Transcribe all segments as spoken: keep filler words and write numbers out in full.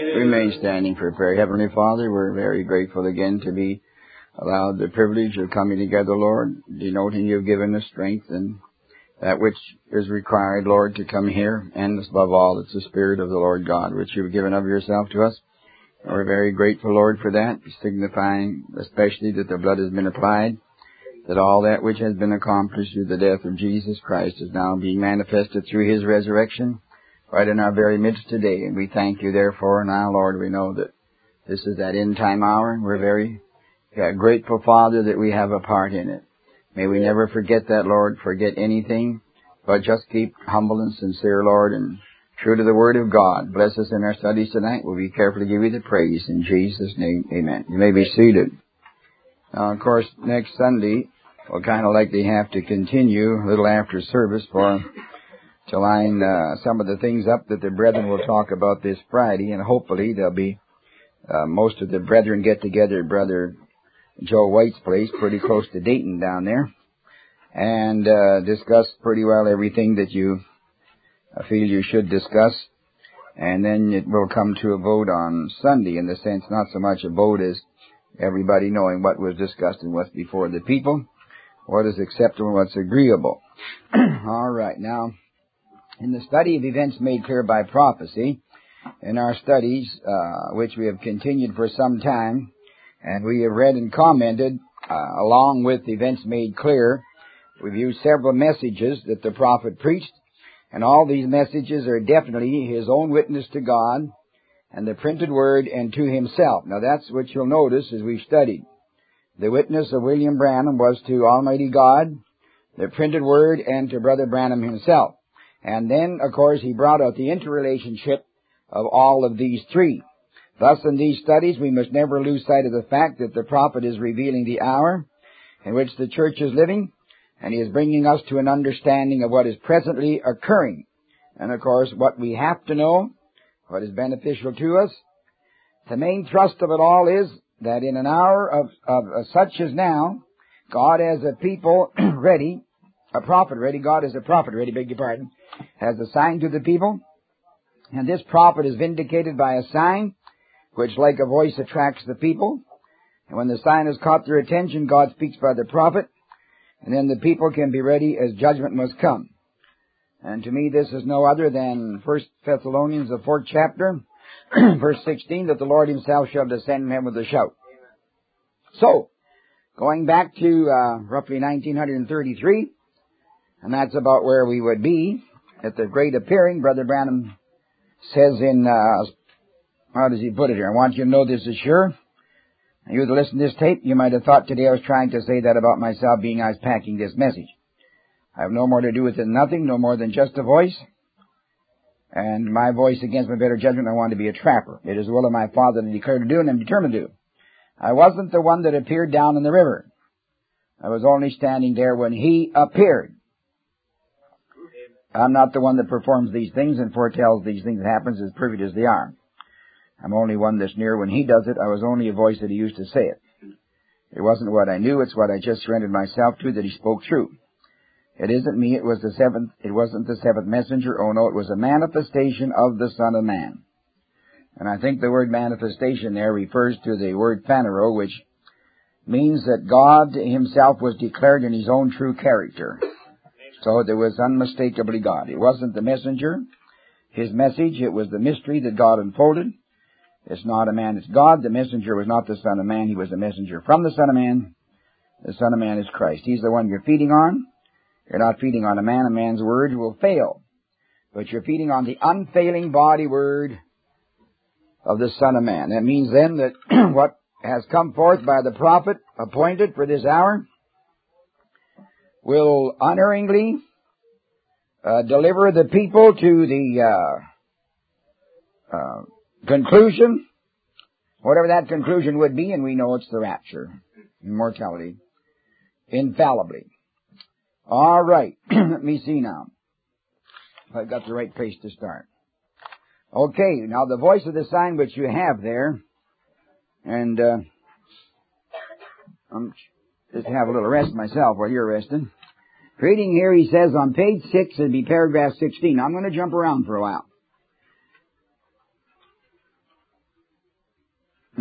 Remain standing for prayer. Heavenly Father, we're very grateful again to be allowed the privilege of coming together, Lord, denoting you've given us strength and that which is required, Lord, to come here. And above all, it's the Spirit of the Lord God, which you've given of yourself to us. And we're very grateful, Lord, for that, signifying especially that the blood has been applied, that all that which has been accomplished through the death of Jesus Christ is now being manifested through His resurrection right in our very midst today. And we thank you, therefore. Now, Lord, we know that this is that end-time hour, and we're very uh, grateful, Father, that we have a part in it. May we never forget that, Lord, forget anything, but just keep humble and sincere, Lord, and true to the Word of God. Bless us in our studies tonight. We'll be careful to give you the praise. In Jesus' name, amen. You may be seated. Now, of course, next Sunday, we'll kind of likely have to continue a little after service for to line uh, some of the things up that the brethren will talk about this Friday, and hopefully there'll be uh, most of the brethren get together at Brother Joe White's place, pretty close to Dayton down there, and uh, discuss pretty well everything that you uh, feel you should discuss, and then it will come to a vote on Sunday, in the sense not so much a vote as everybody knowing what was discussed and what's before the people, what is acceptable and what's agreeable. All right, now, in the study of events made clear by prophecy, in our studies, uh, which we have continued for some time, and we have read and commented, uh, along with events made clear, we've used several messages that the prophet preached, and all these messages are definitely his own witness to God, and the printed word, and to himself. Now that's what you'll notice as we've studied. The witness of William Branham was to Almighty God, the printed word, and to Brother Branham himself. And then, of course, he brought out the interrelationship of all of these three. Thus, in these studies, we must never lose sight of the fact that the prophet is revealing the hour in which the church is living, and he is bringing us to an understanding of what is presently occurring. And, of course, what we have to know, what is beneficial to us. The main thrust of it all is that in an hour of, of, of such as now, God has a people ready, a prophet ready, God is a prophet ready, beg your pardon, has a sign to the people, and this prophet is vindicated by a sign which like a voice attracts the people, and when the sign has caught their attention, God speaks by the prophet, and then the people can be ready as judgment must come. And to me this is no other than First Thessalonians, the fourth chapter, verse sixteen, that the Lord himself shall descend from heaven with a shout. So, going back to uh, roughly nineteen thirty-three, and that's about where we would be at the great appearing. Brother Branham says in, uh, how does he put it here? I want you to know this is sure. And you that listen to this tape, you might have thought today I was trying to say that about myself, being I was packing this message. I have no more to do with it than nothing, no more than just a voice. And my voice against my better judgment, I want to be a trapper. It is the will of my Father to declare to do, and I'm determined to do. I wasn't the one that appeared down in the river. I was only standing there when he appeared. I'm not the one that performs these things and foretells these things that happens as perfect as they are. I'm only one that's near when he does it. I was only a voice that he used to say it. It wasn't what I knew, it's what I just surrendered myself to that he spoke through. It isn't me, it was the seventh, it wasn't the seventh messenger. Oh no, it was a manifestation of the Son of Man. And I think the word manifestation there refers to the word phanero, which means that God himself was declared in his own true character. So there was unmistakably God. It wasn't the messenger, his message, it was the mystery that God unfolded. It's not a man, it's God. The messenger was not the Son of Man, he was a messenger from the Son of Man. The Son of Man is Christ. He's the one you're feeding on. You're not feeding on a man, a man's word will fail. But you're feeding on the unfailing body word of the Son of Man. That means then that what has come forth by the prophet appointed for this hour will unerringly uh, deliver the people to the uh, uh, conclusion, whatever that conclusion would be, and we know it's the rapture, immortality, infallibly. All right, let me see now if I've got the right place to start. Okay, now the voice of the sign which you have there, and uh, I'm just have a little rest myself while you're resting. Reading here, he says on page six, it'd be paragraph sixteen. I'm going to jump around for a while.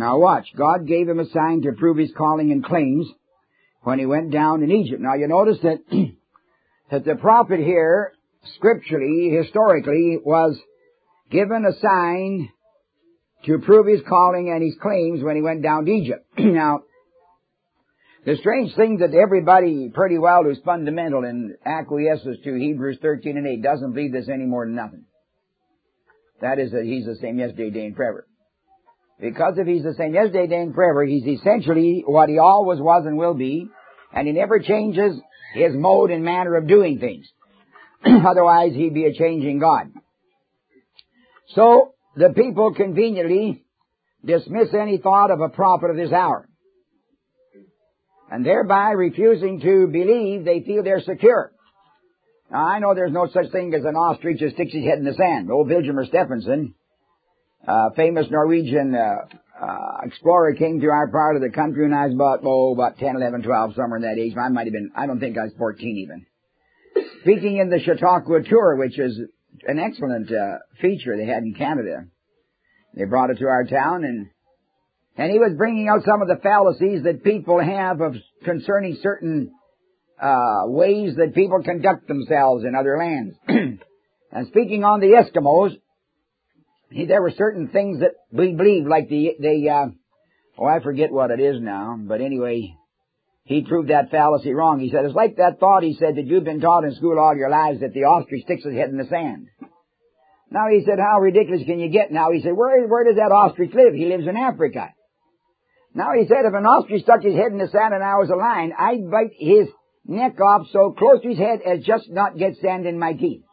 Now watch. God gave him a sign to prove his calling and claims when he went down in Egypt. Now you notice that, that the prophet here, scripturally, historically, was given a sign to prove his calling and his claims when he went down to Egypt. Now, the strange thing that everybody pretty well who's fundamental and acquiesces to Hebrews thirteen and eight doesn't believe this any more than nothing. That is that he's the same yesterday, today, and forever. Because if he's the same yesterday, today, and forever, he's essentially what he always was and will be, and he never changes his mode and manner of doing things. Otherwise, he'd be a changing God. So, the people conveniently dismiss any thought of a prophet of this hour. And thereby, refusing to believe, they feel they're secure. Now, I know there's no such thing as an ostrich that sticks his head in the sand. Old Vilhjalmur Stephenson, uh, famous Norwegian uh, uh, explorer, came to our part of the country when I was about, oh, about ten, eleven, twelve, somewhere in that age. I might have been, I don't think I was fourteen even. Speaking in the Chautauqua Tour, which is an excellent uh, feature they had in Canada. They brought it to our town, and and he was bringing out some of the fallacies that people have of concerning certain uh ways that people conduct themselves in other lands. And speaking on the Eskimos, he, there were certain things that we believed, like the the uh, oh I forget what it is now, but anyway, he proved that fallacy wrong. He said, it's like that thought, he said, that you've been taught in school all your lives that the ostrich sticks his head in the sand. Now he said, how ridiculous can you get now? He said, where, where does that ostrich live? He lives in Africa. Now he said, if an ostrich stuck his head in the sand and I was a lion, I'd bite his neck off so close to his head as just not get sand in my teeth.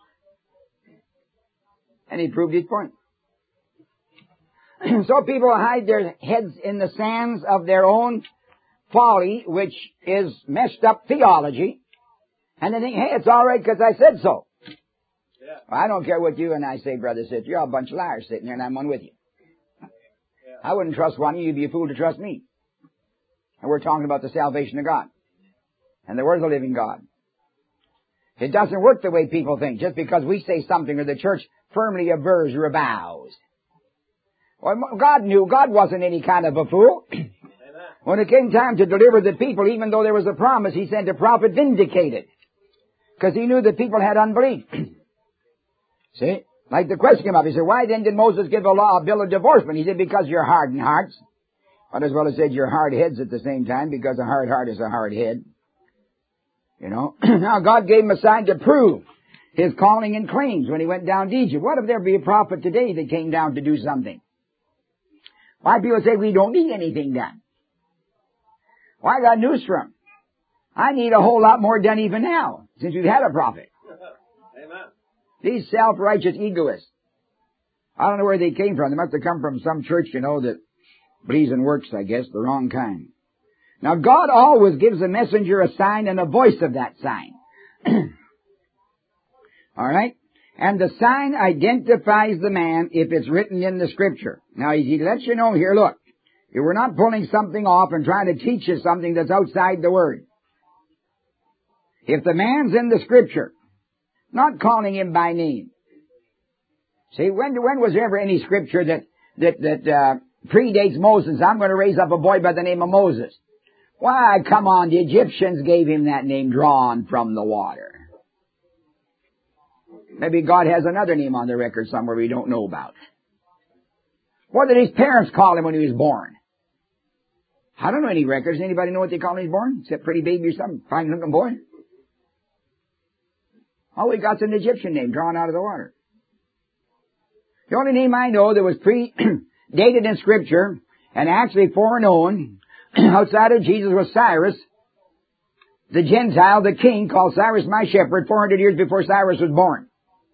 And he proved his point. So people hide their heads in the sands of their own folly, which is messed up theology, and they think, hey, it's all right because I said so. Yeah. Well, I don't care what you and I say, brother, sister. You're a bunch of liars sitting there, and I'm one with you. Yeah. I wouldn't trust one of you. You'd be a fool to trust me. And we're talking about the salvation of God and the Word of the living God. It doesn't work the way people think. Just because we say something or the church firmly avers or avows. Well, God knew. God wasn't any kind of a fool. When it came time to deliver the people, even though there was a promise, he sent a prophet vindicated. Because he knew that people had unbelief. See? Like the question came up. He said, why then did Moses give a law, a bill of divorcement? He said, because you're hardened hearts. But as well as said, you're hard heads at the same time, because a hard heart is a hard head. You know? Now, God gave him a sign to prove his calling and claims when he went down to Egypt. What if there be a prophet today that came down to do something? Why people say we don't need anything done? Well, I got news for him. I need a whole lot more done even now, since we've had a prophet. Amen. These self-righteous egoists. I don't know where they came from. They must have come from some church, you know, that believes in works, I guess, the wrong kind. Now, God always gives a messenger a sign and a voice of that sign. All right? And the sign identifies the man if it's written in the Scripture. Now, he lets you know here, look. You were not pulling something off and trying to teach you something that's outside the Word. If the man's in the Scripture, not calling him by name. See, when when was there ever any Scripture that that that uh, predates Moses? I'm going to raise up a boy by the name of Moses. Why, come on, the Egyptians gave him that name, drawn from the water. Maybe God has another name on the record somewhere we don't know about. What did his parents call him when he was born? I don't know any records. Anybody know what they call him when he was born? Except pretty baby or something, fine looking boy. All we got's an Egyptian name drawn out of the water. The only name I know that was pre-dated in Scripture and actually foreknown outside of Jesus was Cyrus, the Gentile, the king, called Cyrus my shepherd, four hundred years before Cyrus was born.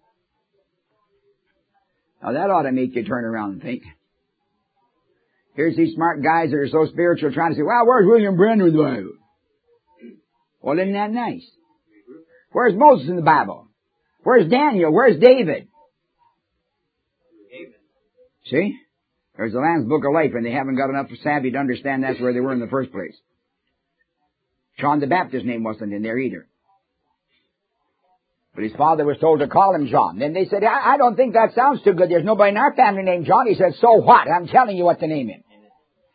Now that ought to make you turn around and think. Here's these smart guys that are so spiritual trying to say, well, where's William Brenner in the Bible? Well, isn't that nice? Where's Moses in the Bible? Where's Daniel? Where's David? See? There's the Lamb's Book of Life, and they haven't got enough savvy to understand that's where they were in the first place. John the Baptist's name wasn't in there either. But his father was told to call him John. Then they said, I, I don't think that sounds too good. There's nobody in our family named John. He said, so what? I'm telling you what to name him.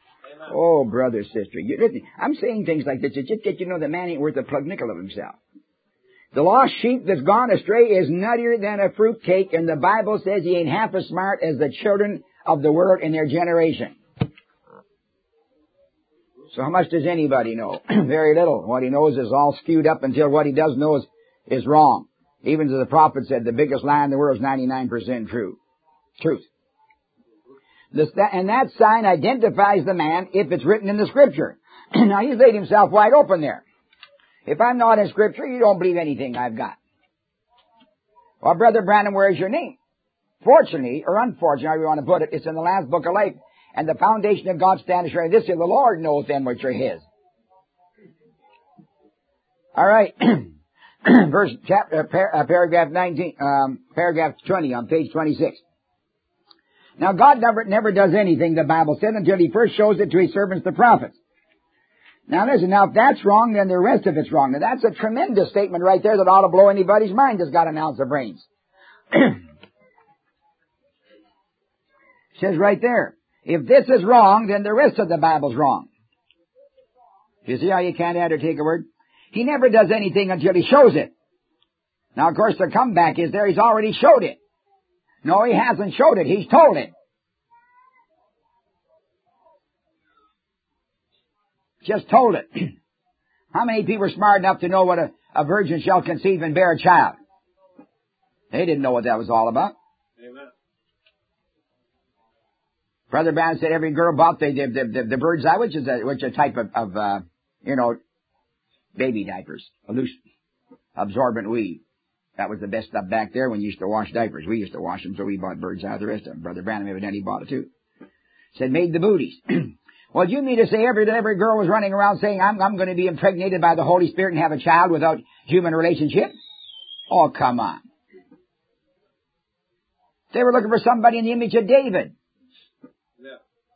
Oh, brother, sister. You, listen, I'm saying things like this to just get you to know the man ain't worth a plug nickel of himself. The lost sheep that's gone astray is nuttier than a fruit cake, and the Bible says he ain't half as smart as the children of the world in their generation. So how much does anybody know? Very little. What he knows is all skewed up until what he does know is, is wrong. Even as the prophet said, the biggest lie in the world is ninety-nine percent true. Truth. This, that, and that sign identifies the man if it's written in the Scripture. Now, he's laid himself wide open there. If I'm not in Scripture, you don't believe anything I've got. Well, Brother Branham, where's your name? Fortunately, or unfortunately, however you want to put it, it's in the last book of life. And the foundation of God stands sure. This is the Lord knows them which are His. All right. Verse, chapter, par, uh, paragraph nineteen, um, paragraph twenty on page twenty-six. Now, God never, never does anything, the Bible said, until He first shows it to His servants, the prophets. Now, listen, now, if that's wrong, then the rest of it's wrong. Now, that's a tremendous statement right there that ought to blow anybody's mind that's got an ounce of brains. It says right there, if this is wrong, then the rest of the Bible's wrong. You see how you can't add or take a word? He never does anything until He shows it. Now, of course, the comeback is there. He's already showed it. No, He hasn't showed it. He's told it. Just told it. How many people are smart enough to know what a, a virgin shall conceive and bear a child? They didn't know what that was all about. Amen. Brother Branham said every girl bought the, the, the, the bird's eye, which is a, which is a type of, of uh, you know, baby diapers, a loose, absorbent weave. That was the best stuff back there when you used to wash diapers. We used to wash them, so we bought bird's eye, the rest of them. Brother Branham evidently bought it too. Said made the booties. Well, do you mean to say every every girl was running around saying, I'm, I'm going to be impregnated by the Holy Spirit and have a child without human relationship? Oh, come on. They were looking for somebody in the image of David. Yeah.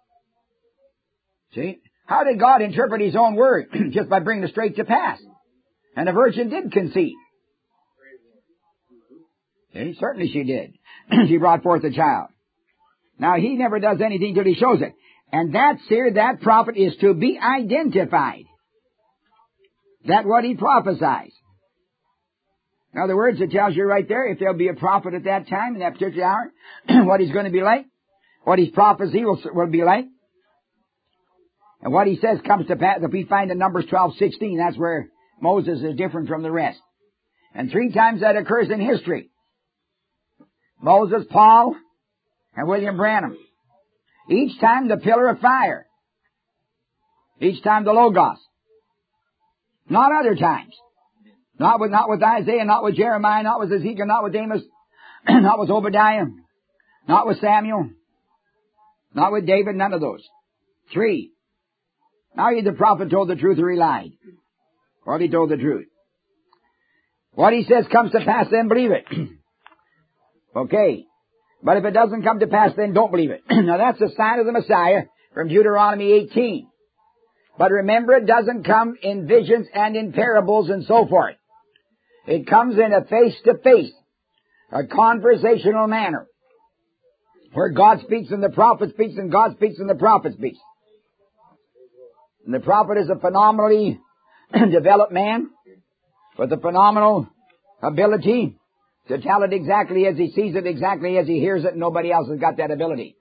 See? How did God interpret His own word? Just by bringing it straight to pass. And the virgin did conceive. See? Certainly she did. She brought forth a child. Now, He never does anything till He shows it. And that seer, that prophet is to be identified. That's what he prophesies. In other words, it tells you right there, if there'll be a prophet at that time, in that particular hour, what he's going to be like, what his prophecy will, will be like. And what he says comes to pass. If we find in Numbers twelve sixteen, that's where Moses is different from the rest. And three times that occurs in history. Moses, Paul, and William Branham. Each time the pillar of fire. Each time the Logos. Not other times. Not with, not with Isaiah, not with Jeremiah, not with Ezekiel, not with Amos, not with Obadiah, not with Samuel, not with David, none of those. Three. Now either the prophet told the truth or he lied. Well, he told the truth. What he says comes to pass, then believe it. Okay. But if it doesn't come to pass, then don't believe it. Now that's a sign of the Messiah from Deuteronomy eighteen. But remember, it doesn't come in visions and in parables and so forth. It comes in a face-to-face, a conversational manner, where God speaks and the prophet speaks and God speaks and the prophet speaks. And the prophet is a phenomenally developed man with a phenomenal ability to tell it exactly as he sees it, exactly as he hears it, and nobody else has got that ability.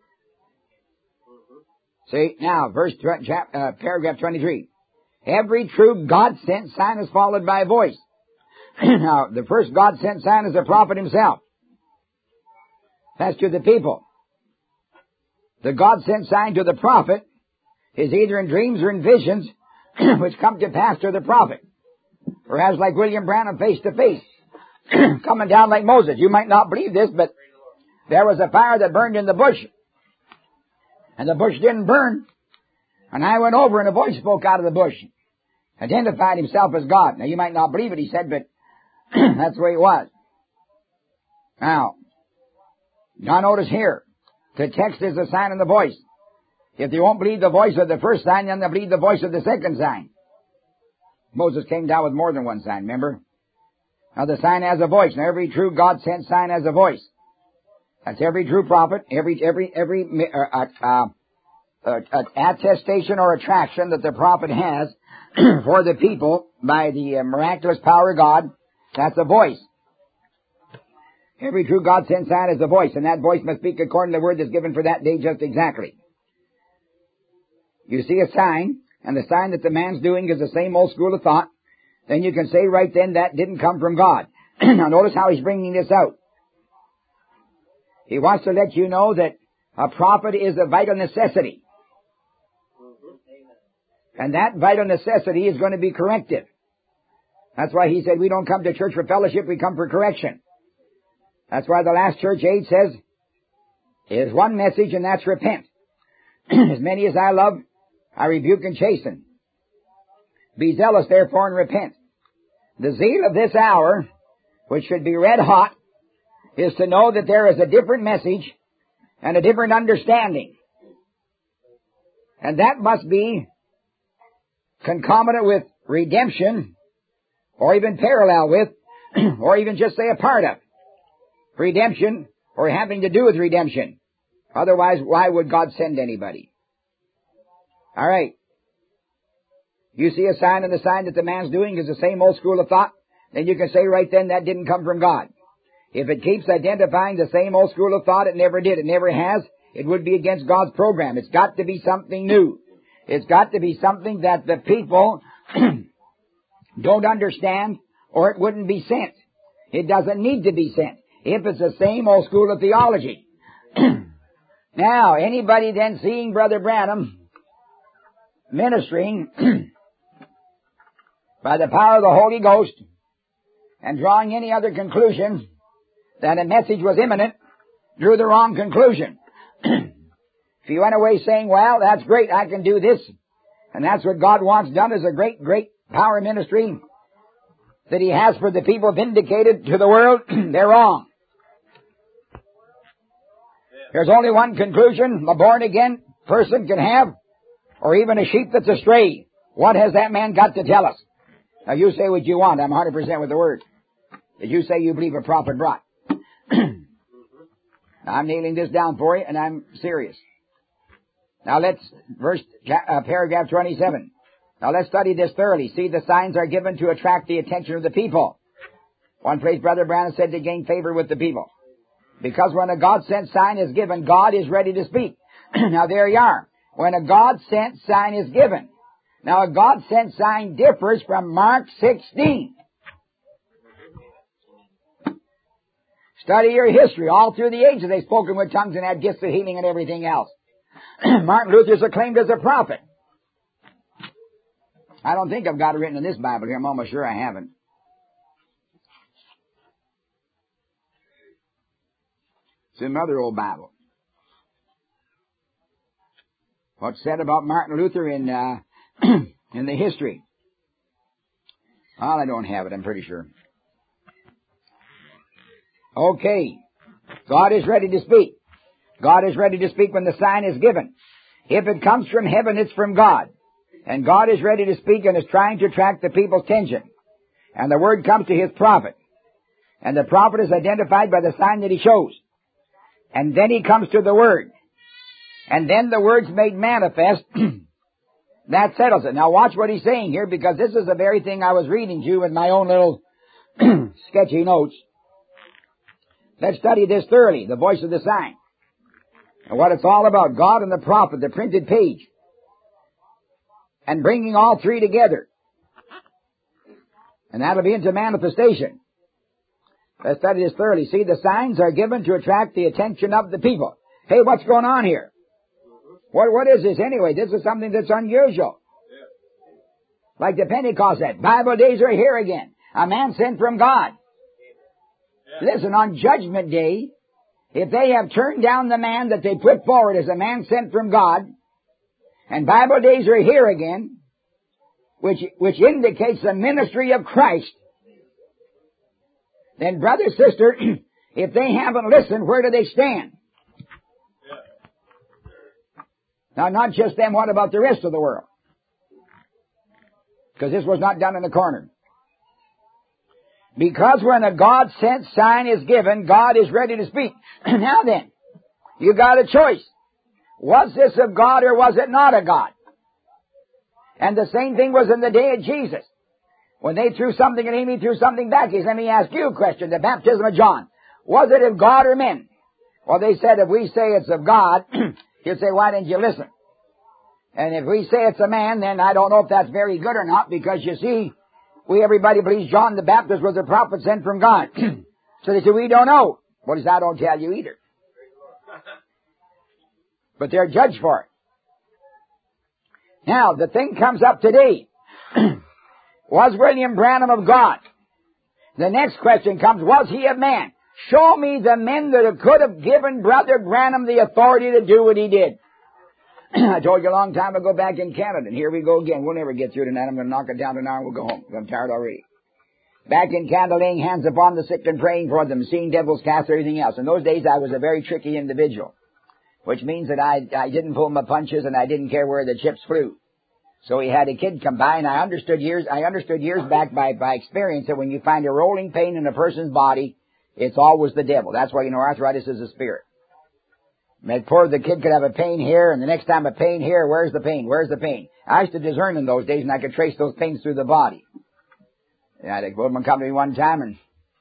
See, now, verse, uh, paragraph twenty-three. Every true God-sent sign is followed by a voice. Now, the first God-sent sign is the prophet himself. That's to the people. The God-sent sign to the prophet is either in dreams or in visions, which come to pass to the prophet. Perhaps like William Branham face to face. Coming down like Moses. You might not believe this, but there was a fire that burned in the bush. And the bush didn't burn. And I went over and a voice spoke out of the bush. Identified himself as God. Now you might not believe it, he said, but that's the way it was. Now, now notice here. The text is a sign of the voice. If they won't believe the voice of the first sign, then they'll believe the voice of the second sign. Moses came down with more than one sign, remember? Now the sign has a voice. Now every true God-sent sign has a voice. That's every true prophet, every every every uh, uh, uh, attestation or attraction that the prophet has for the people by the uh, miraculous power of God. That's a voice. Every true God-sent sign is a voice, and that voice must speak according to the word that's given for that day just exactly. You see a sign, and the sign that the man's doing is the same old school of thought, then you can say right then that didn't come from God. Now notice how he's bringing this out. He wants to let you know that a prophet is a vital necessity. And that vital necessity is going to be corrective. That's why he said we don't come to church for fellowship, we come for correction. That's why the last church age says, there's one message, and that's repent. As many as I love, I rebuke and chasten. Be zealous, therefore, and repent. The zeal of this hour, which should be red hot, is to know that there is a different message and a different understanding. And that must be concomitant with redemption, or even parallel with, or even just say a part of redemption, or having to do with redemption. Otherwise, why would God send anybody? All right. You see a sign, and the sign that the man's doing is the same old school of thought, then you can say right then that didn't come from God. If it keeps identifying the same old school of thought, it never did, it never has, it would be against God's program. It's got to be something new. It's got to be something that the people don't understand, or it wouldn't be sent. It doesn't need to be sent if it's the same old school of theology. Now, anybody then seeing Brother Branham ministering by the power of the Holy Ghost and drawing any other conclusion that a message was imminent drew the wrong conclusion. If you went away saying, well, that's great, I can do this, and that's what God wants done as a great, great power ministry that He has for the people vindicated to the world, they're wrong. There's only one conclusion a born-again person can have, or even a sheep that's astray. What has that man got to tell us? Now you say what you want. I'm one hundred percent with the word. Did you say you believe a prophet brought? Now, I'm nailing this down for you, and I'm serious. Now let's, verse, uh, paragraph twenty-seven. Now let's study this thoroughly. See, the signs are given to attract the attention of the people. One place Brother Branham said to gain favor with the people. Because when a God-sent sign is given, God is ready to speak. Now there you are. When a God-sent sign is given. Now a God-sent sign differs from Mark sixteen. Study your history. All through the ages they've spoken with tongues and had gifts of healing and everything else. Martin Luther's acclaimed as a prophet. I don't think I've got it written in this Bible here. I'm almost sure I haven't. It's in another old Bible. What's said about Martin Luther in uh, in the history? Well, I don't have it, I'm pretty sure. Okay. God is ready to speak. God is ready to speak when the sign is given. If it comes from heaven, it's from God. And God is ready to speak and is trying to attract the people's attention. And the word comes to His prophet. And the prophet is identified by the sign that he shows. And then he comes to the word. And then the word's made manifest. That settles it. Now watch what he's saying here, because this is the very thing I was reading to you in my own little sketchy notes. Let's study this thoroughly, the voice of the sign. And what it's all about, God and the prophet, the printed page. And bringing all three together. And that'll be into manifestation. Let's study this thoroughly. See, the signs are given to attract the attention of the people. Hey, what's going on here? What, what is this anyway? This is something that's unusual. Like the Pentecost said, Bible days are here again. A man sent from God. Listen, on Judgment Day, if they have turned down the man that they put forward as a man sent from God, and Bible days are here again, which, which indicates the ministry of Christ, then brother, sister, if they haven't listened, where do they stand? Now, not just them, what about the rest of the world? Because this was not done in the corner. Because when a God-sent sign is given, God is ready to speak. Now then, you got a choice. Was this of God or was it not of God? And the same thing was in the day of Jesus. When they threw something at him, he threw something back. He said, let me ask you a question. The baptism of John, was it of God or men? Well, they said, if we say it's of God, he'll say, why didn't you listen? And if we say it's a man, then I don't know if that's very good or not, because you see, we, everybody believes John the Baptist was a prophet sent from God. So they said, we don't know. Well, he said, I don't tell you either. But they're judged for it. Now, the thing comes up today. Was William Branham of God? The next question comes, was he of man? Show me the men that could have given Brother Branham the authority to do what he did. I told you a long time ago back in Canada, and here we go again. We'll never get through tonight. I'm going to knock it down to an hour and we'll go home. I'm tired already. Back in Canada, laying hands upon the sick and praying for them, seeing devils cast, everything else. In those days, I was a very tricky individual, which means that I, I didn't pull my punches and I didn't care where the chips flew. So he had a kid come by, and I understood years, I understood years back by, by experience that when you find a rolling pain in a person's body, it's always the devil. That's why, you know, arthritis is a spirit. And poor, the kid could have a pain here, and the next time a pain here, where's the pain? Where's the pain? I used to discern in those days, and I could trace those pains through the body. And I had a woman come to me one time, and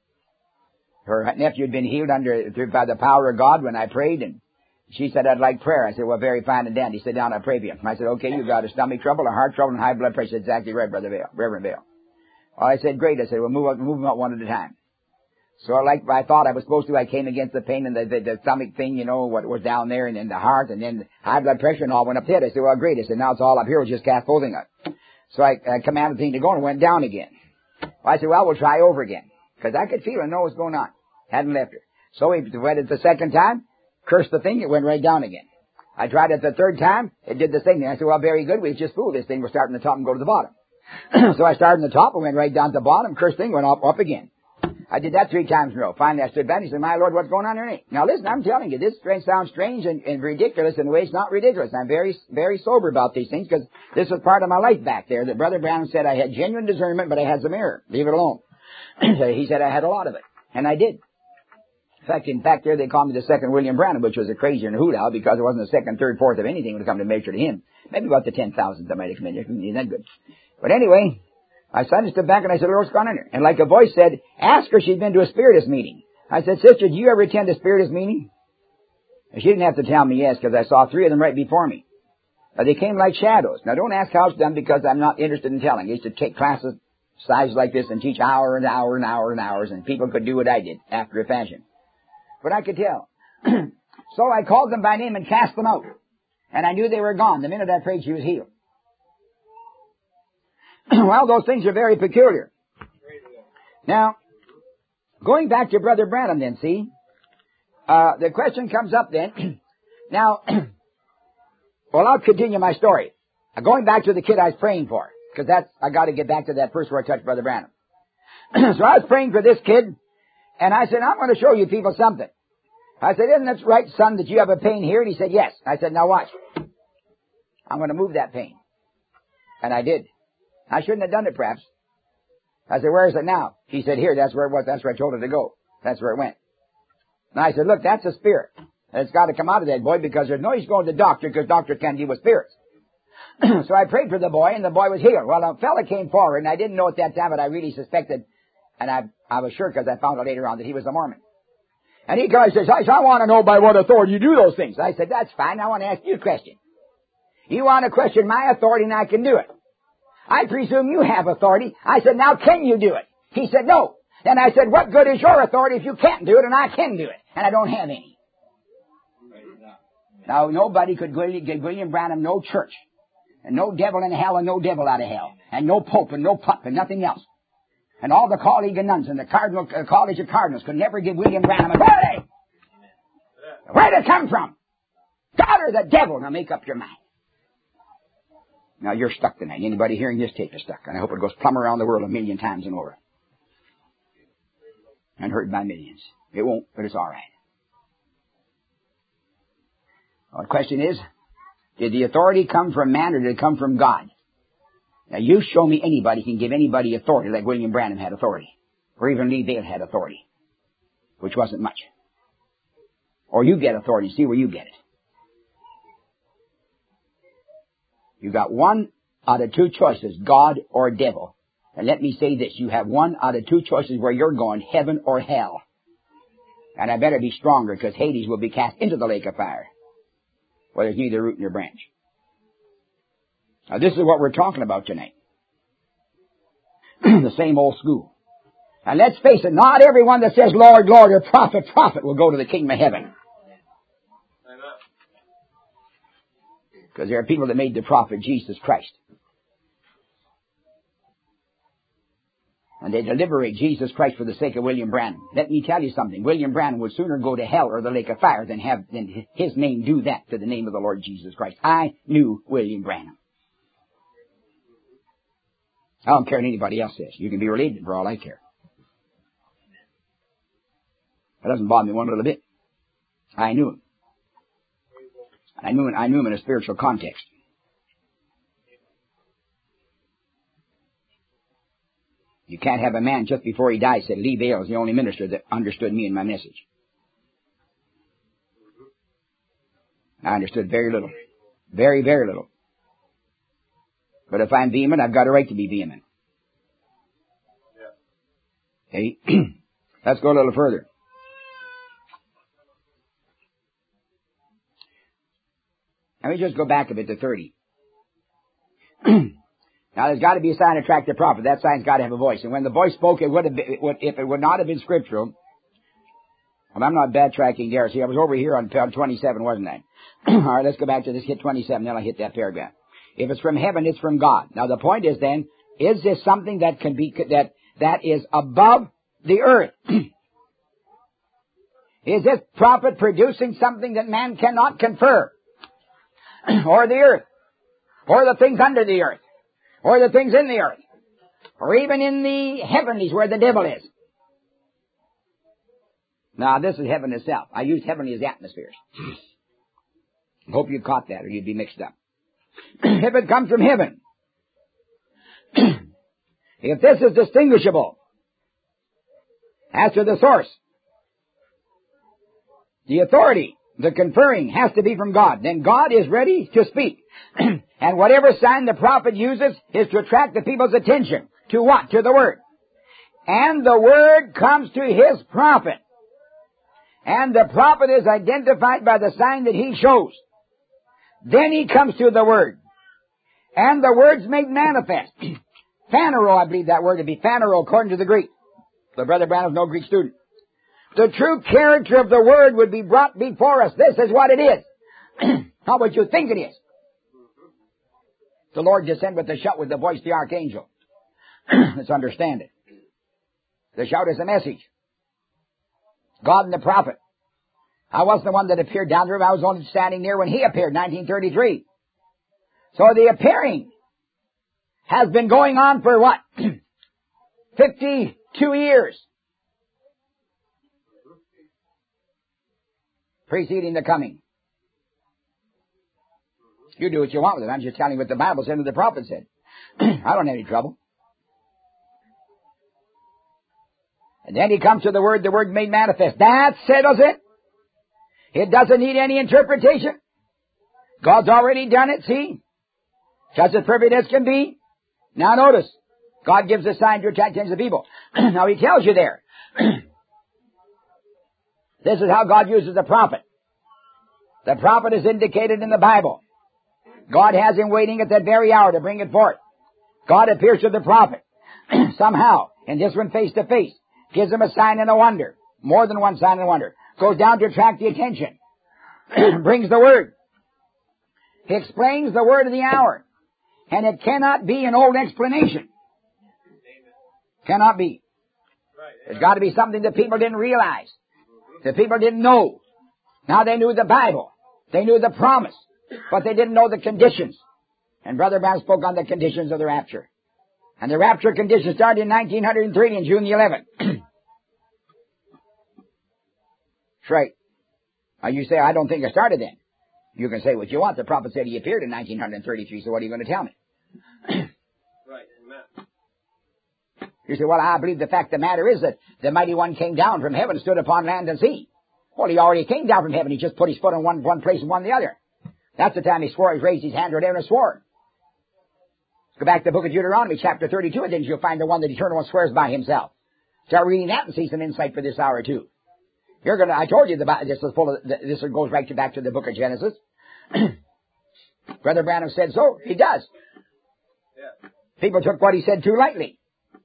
her nephew had been healed under, through, by the power of God when I prayed, and she said, I'd like prayer. I said, well, very fine and dandy. Sit down, I'll pray for you. I said, okay, you've got a stomach trouble, a heart trouble, and high blood pressure. That's exactly right, Brother Vail, Reverend Vail. Well, I said, great. I said, well, move up, move them up one at a time. So like I thought I was supposed to, I came against the pain and the, the, the stomach thing, you know, what was down there, and then the heart, and then high blood pressure and all went up there. I said, well, great. I said, now it's all up here. We'll just cast clothing up. So I, I commanded the thing to go, and it went down again. Well, I said, well, we'll try over again. Because I could feel and know what was going on. Hadn't left her. So we went it the second time, cursed the thing, it went right down again. I tried it the third time, it did the same thing. I said, well, very good, we just fooled this thing. We're starting at the top and go to the bottom. So I started in the top and went right down to the bottom, cursed thing, went up, up again. I did that three times in a row. Finally, I stood back and said, my Lord, what's going on here? Now listen, I'm telling you, this sounds strange and, and ridiculous in a way. It's not ridiculous. I'm very, very sober about these things because this was part of my life back there that Brother Branham said I had genuine discernment, but I had some error. Leave it alone. He said I had a lot of it. And I did. In fact, in fact, there they called me the second William Branham, which was a crazier than hoot owl because it wasn't the second, third, fourth of anything would come to measure to him. Maybe about the ten thousandth I might have come in. Isn't that good? But anyway, I suddenly stood back and I said, Lord, what's going on here? And like a voice said, ask her, she'd been to a spiritist meeting. I said, sister, do you ever attend a spiritist meeting? And she didn't have to tell me yes because I saw three of them right before me. But they came like shadows. Now don't ask how it's done because I'm not interested in telling. I used to take classes size like this and teach hour and hour and hour and hours, and people could do what I did after a fashion. But I could tell. So I called them by name and cast them out. And I knew they were gone the minute I prayed she was healed. Well, those things are very peculiar. Now, going back to Brother Branham then, see, uh, the question comes up then. Now, well, I'll continue my story. Uh, going back to the kid I was praying for, because that's, I got to get back to that first where I touched Brother Branham. So I was praying for this kid, and I said, I'm going to show you people something. I said, isn't it right, son, that you have a pain here? And he said, yes. I said, now watch. I'm going to move that pain. And I did. I shouldn't have done it, perhaps. I said, where is it now? He said, here, that's where it was. That's where I told it to go. That's where it went. And I said, look, that's a spirit. And it's got to come out of that boy because there's no use going to the doctor because doctors can't deal with spirits. So I prayed for the boy, and the boy was healed. Well, a fella came forward, and I didn't know at that time, but I really suspected, and I, I was sure because I found out later on that he was a Mormon. And he comes and says, I, I want to know by what authority you do those things. I said, that's fine. I want to ask you a question. You want to question my authority, and I can do it. I presume you have authority. I said, now can you do it? He said, no. Then I said, what good is your authority if you can't do it, and I can do it, and I don't have any? Now, nobody could give William Branham no church, and no devil in hell, and no devil out of hell, and no pope, and no pup, and nothing else. And all the College of Nuns and the Cardinal, uh, College of Cardinals could never give William Branham authority. Where did it come from? God or the devil? Now make up your mind. Now you're stuck tonight. Anybody hearing this tape is stuck. And I hope it goes plumb around the world a million times and over. And heard by millions. It won't, but it's all right. Well, the question is, did the authority come from man or did it come from God? Now you show me anybody can give anybody authority like William Branham had authority. Or even Lee Vail had authority. Which wasn't much. Or you get authority and see where you get it. You got one out of two choices, God or devil. And let me say this, you have one out of two choices where you're going, heaven or hell. And I better be stronger, because Hades will be cast into the lake of fire, where there's neither root nor branch. Now this is what we're talking about tonight. The same old school. And let's face it, not everyone that says, Lord, Lord, or prophet, prophet will go to the kingdom of heaven. Because there are people that made the prophet Jesus Christ. And they deliberate Jesus Christ for the sake of William Branham. Let me tell you something. William Branham would sooner go to hell or the lake of fire than have than his name do that to the name of the Lord Jesus Christ. I knew William Branham. I don't care what anybody else says. You can be related for all I care. That doesn't bother me one little bit. I knew him. I knew him, I knew him in a spiritual context. You can't have a man just before he died said, Lee Bale is the only minister that understood me and my message. I understood very little. Very, very little. But if I'm vehement, I've got a right to be vehement. Okay? Let's go a little further. Let me just go back a bit to thirty. Now, there's got to be a sign to attract the prophet. That sign's got to have a voice. And when the voice spoke, it would have been, it would, if it would not have been scriptural. Well, I'm not backtracking there. See, I was over here on twenty-seven, wasn't I? All right, let's go back to this, hit twenty-seven, then I'll hit that paragraph. If it's from heaven, it's from God. Now, the point is then, is this something that can be, that, that is above the earth? Is this prophet producing something that man cannot confer? Or the earth? Or the things under the earth? Or the things in the earth? Or even in the heavenlies where the devil is? Now, this is heaven itself. I used heavenly as atmospheres. Hope you caught that or you'd be mixed up. If it comes from heaven, if this is distinguishable as to the source, the authority, the conferring has to be from God, then God is ready to speak. And whatever sign the prophet uses is to attract the people's attention. To what? To the Word. And the Word comes to his prophet. And the prophet is identified by the sign that he shows. Then he comes to the Word. And the Word's made manifest. Phanero, I believe that word to be phanero according to the Greek. But Brother Branham's no Greek student. The true character of the Word would be brought before us. This is what it is. Not what you think it is. The Lord descend with the shout with the voice of the archangel. Let's understand it. The shout is a message. God and the prophet. I wasn't the one that appeared down there. I was only standing near when he appeared, nineteen thirty-three. So the appearing has been going on for what? fifty-two years. Preceding the coming. You do what you want with it. I'm just telling you what the Bible said and the prophet said. I don't have any trouble. And then he comes to the Word, the Word made manifest. That settles it. It doesn't need any interpretation. God's already done it, see? Just as perfect as can be. Now notice, God gives a sign to attract the people. Now he tells you there. This is how God uses the prophet. The prophet is indicated in the Bible. God has him waiting at that very hour to bring it forth. God appears to the prophet. Somehow, and this one face to face, gives him a sign and a wonder. More than one sign and wonder. Goes down to attract the attention. Brings the Word. He explains the word of the hour. And it cannot be an old explanation. Cannot be. There's got to be something that people didn't realize. That people didn't know. Now they knew the Bible. They knew the promise. But they didn't know the conditions. And Brother Brown spoke on the conditions of the rapture. And the rapture conditions started in nineteen oh three on June the eleventh. That's right. Now you say, I don't think it started then. You can say what you want. The prophet said he appeared in nineteen thirty-three, so what are you going to tell me? Right, amen. You say, well, I believe the fact of the matter is that the mighty one came down from heaven, stood upon land and sea. Well, he already came down from heaven. He just put his foot on one, one place and one the other. That's the time he swore, he raised his hand or heaven and swore. Go back to the book of Deuteronomy, chapter thirty-two, and then you'll find the one that the Eternal One swears by himself. Start reading that and see some insight for this hour, too. You're gonna, I told you, the, this is full of, this goes right to back to the book of Genesis. Brother Branham said so. He does. Yeah. People took what he said too lightly.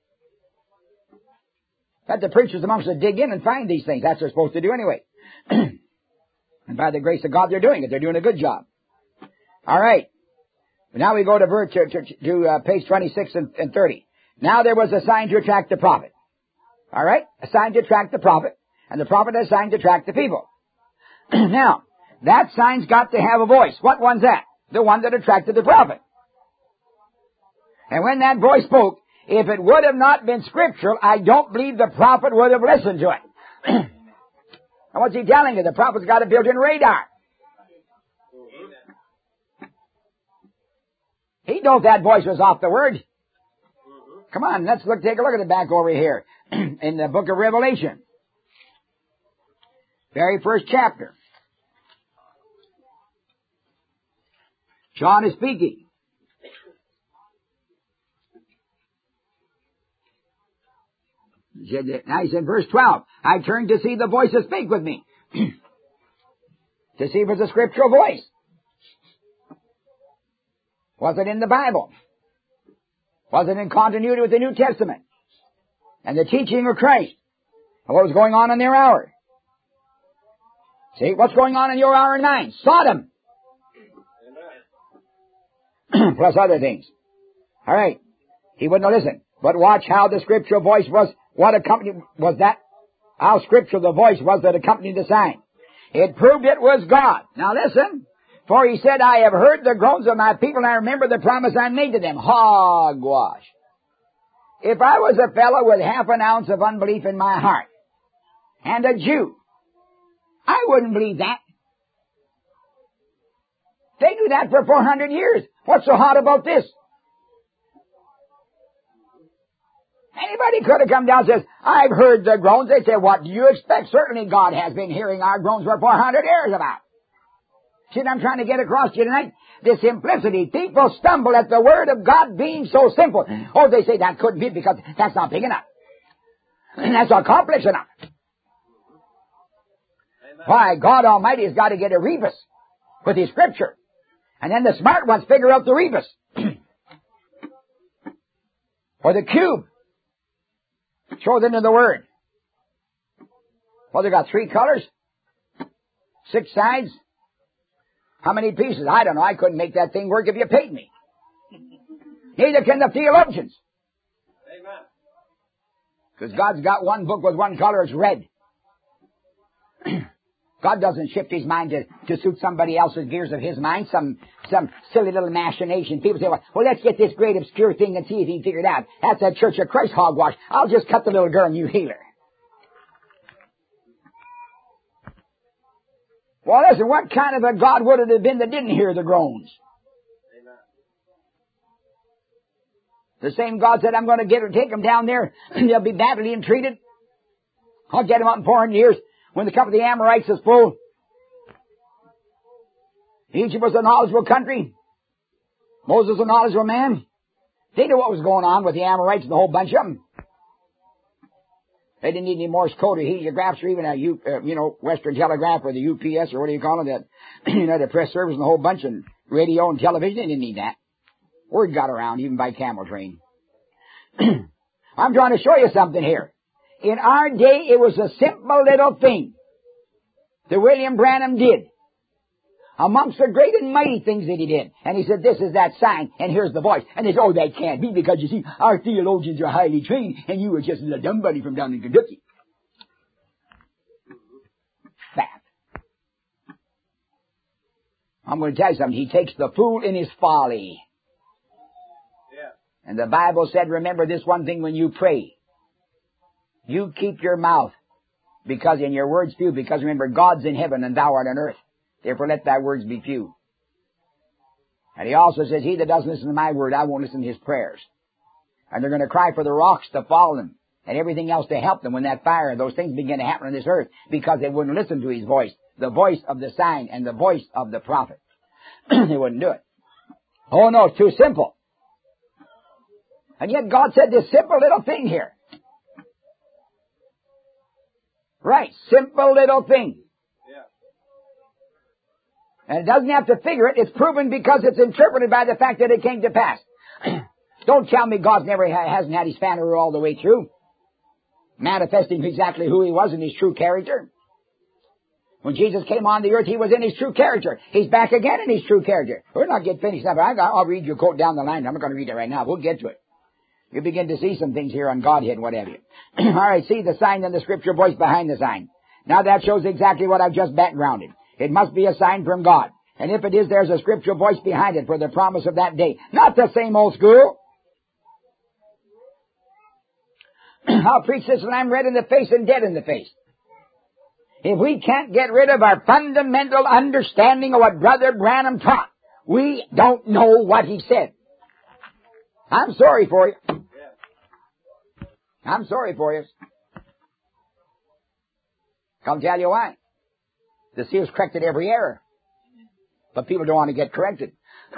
Let the preachers amongst us dig in and find these things. That's what they're supposed to do anyway. And by the grace of God, they're doing it. They're doing a good job. All right. Now we go to, verse, to, to, to uh, page twenty-six and, and thirty. Now there was a sign to attract the prophet. All right? A sign to attract the prophet. And the prophet has a sign to attract the people. Now, that sign's got to have a voice. What one's that? The one that attracted the prophet. And when that voice spoke, if it would have not been scriptural, I don't believe the prophet would have listened to it. And what's he telling you? The prophet's got a built-in radar. He knows that voice was off the word. Come on, let's look. Take a look at it back over here in the book of Revelation. Very first chapter. John is speaking. Now he's in verse twelve. I turned to see the voice that spake with me. To see if it was a scriptural voice. Was it in the Bible? Was it in continuity with the New Testament? And the teaching of Christ? And what was going on in their hour? See, what's going on in your hour and mine? Sodom. Plus other things. All right. He wouldn't listen. But watch how the scriptural voice was, what accompanied, was that, how scriptural the voice was that accompanied the sign. It proved it was God. Now listen. For he said, I have heard the groans of my people, and I remember the promise I made to them. Hogwash. If I was a fellow with half an ounce of unbelief in my heart, and a Jew, I wouldn't believe that. They do that for four hundred years. What's so hot about this? Anybody could have come down and says, I've heard the groans. They say, what do you expect? Certainly God has been hearing our groans for four hundred years about. See what I'm trying to get across to you tonight? The simplicity. People stumble at the Word of God being so simple. Oh, they say that couldn't be because that's not big enough. And that's not complex enough. Amen. Why, God Almighty has got to get a rebus with His Scripture. And then the smart ones figure out the rebus. Or the cube. Throw them in the Word. Well, they got three colors. Six sides. How many pieces? I don't know. I couldn't make that thing work if you paid me. Neither can the theologians. Amen. Because God's got one book with one color. It's red. God doesn't shift His mind to, to suit somebody else's gears of His mind. Some some silly little machination. People say, well, well, let's get this great obscure thing and see if He can figure it out. That's that Church of Christ hogwash. I'll just cut the little girl and you heal her. Well, listen, what kind of a God would it have been that didn't hear the groans? Amen. The same God said, I'm going to get her, take them down there, and they'll be badly entreated. I'll get them up in four hundred years when the cup of the Amorites is full. Egypt was a knowledgeable country. Moses was a knowledgeable man. They knew what was going on with the Amorites and the whole bunch of them. They didn't need any Morse code or heliographs or even a, U, uh, you know, Western Telegraph or the U P S or what do you call it, that, you know, the press service and the whole bunch and radio and television. They didn't need that. Word got around even by camel train. I'm trying to show you something here. In our day, it was a simple little thing that William Branham did. Amongst the great and mighty things that he did. And he said, this is that sign, and here's the voice. And they said, oh, that can't be, because you see, our theologians are highly trained, and you were just a dumb buddy from down in Kentucky. Fact. I'm going to tell you something. He takes the fool in his folly. Yeah. And the Bible said, remember this one thing when you pray. You keep your mouth, because in your words few, because remember, God's in heaven and thou art on earth. Therefore let thy words be few. And he also says, he that doesn't listen to my word, I won't listen to his prayers. And they're going to cry for the rocks to fall them and everything else to help them when that fire and those things begin to happen on this earth, because they wouldn't listen to his voice, the voice of the sign and the voice of the prophet. They wouldn't do it. Oh no, it's too simple. And yet God said this simple little thing here. Right, simple little thing. Yeah. And it doesn't have to figure it. It's proven because it's interpreted by the fact that it came to pass. Don't tell me God never ha- hasn't had his fan all the way through, manifesting exactly who he was in his true character. When Jesus came on the earth, he was in his true character. He's back again in his true character. We're not getting finished now, but I got, I'll read your quote down the line. I'm not going to read it right now. We'll get to it. You begin to see some things here on Godhead and what have you. All right, see the sign and the scripture voice behind the sign. Now that shows exactly what I've just backgrounded. It must be a sign from God. And if it is, there's a scriptural voice behind it for the promise of that day. Not the same old school. I'll preach this when I'm red in the face and dead in the face. If we can't get rid of our fundamental understanding of what Brother Branham taught, we don't know what he said. I'm sorry for you. I'm sorry for you. Come tell you why. The seal's corrected every error. But people don't want to get corrected.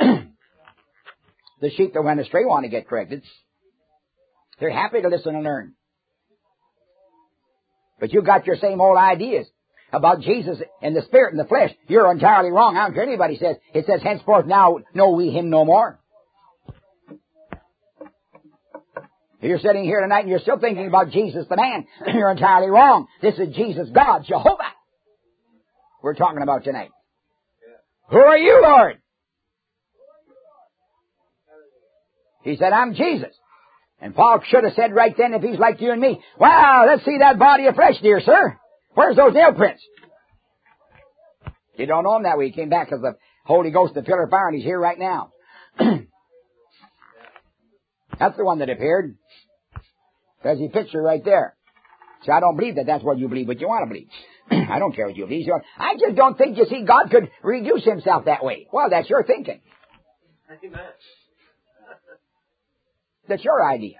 The sheep that went astray want to get corrected. They're happy to listen and learn. But you got your same old ideas about Jesus and the Spirit and the flesh. You're entirely wrong. I don't care what anybody says. It says, henceforth now know we him no more. If you're sitting here tonight and you're still thinking about Jesus the man, you're entirely wrong. This is Jesus God, Jehovah, we're talking about tonight. Who are you, Lord? He said, I'm Jesus. And Paul should have said right then, if he's like you and me, wow, let's see that body of flesh, dear sir. Where's those nail prints? You don't know him that way. He came back because the Holy Ghost, the pillar of fire, and he's here right now. That's the one that appeared. There's the picture right there. See, I don't believe that that's what you believe, but you want to believe. I don't care what you believe. I just don't think, you see, God could reduce himself that way. Well, that's your thinking. Amen. That's your idea.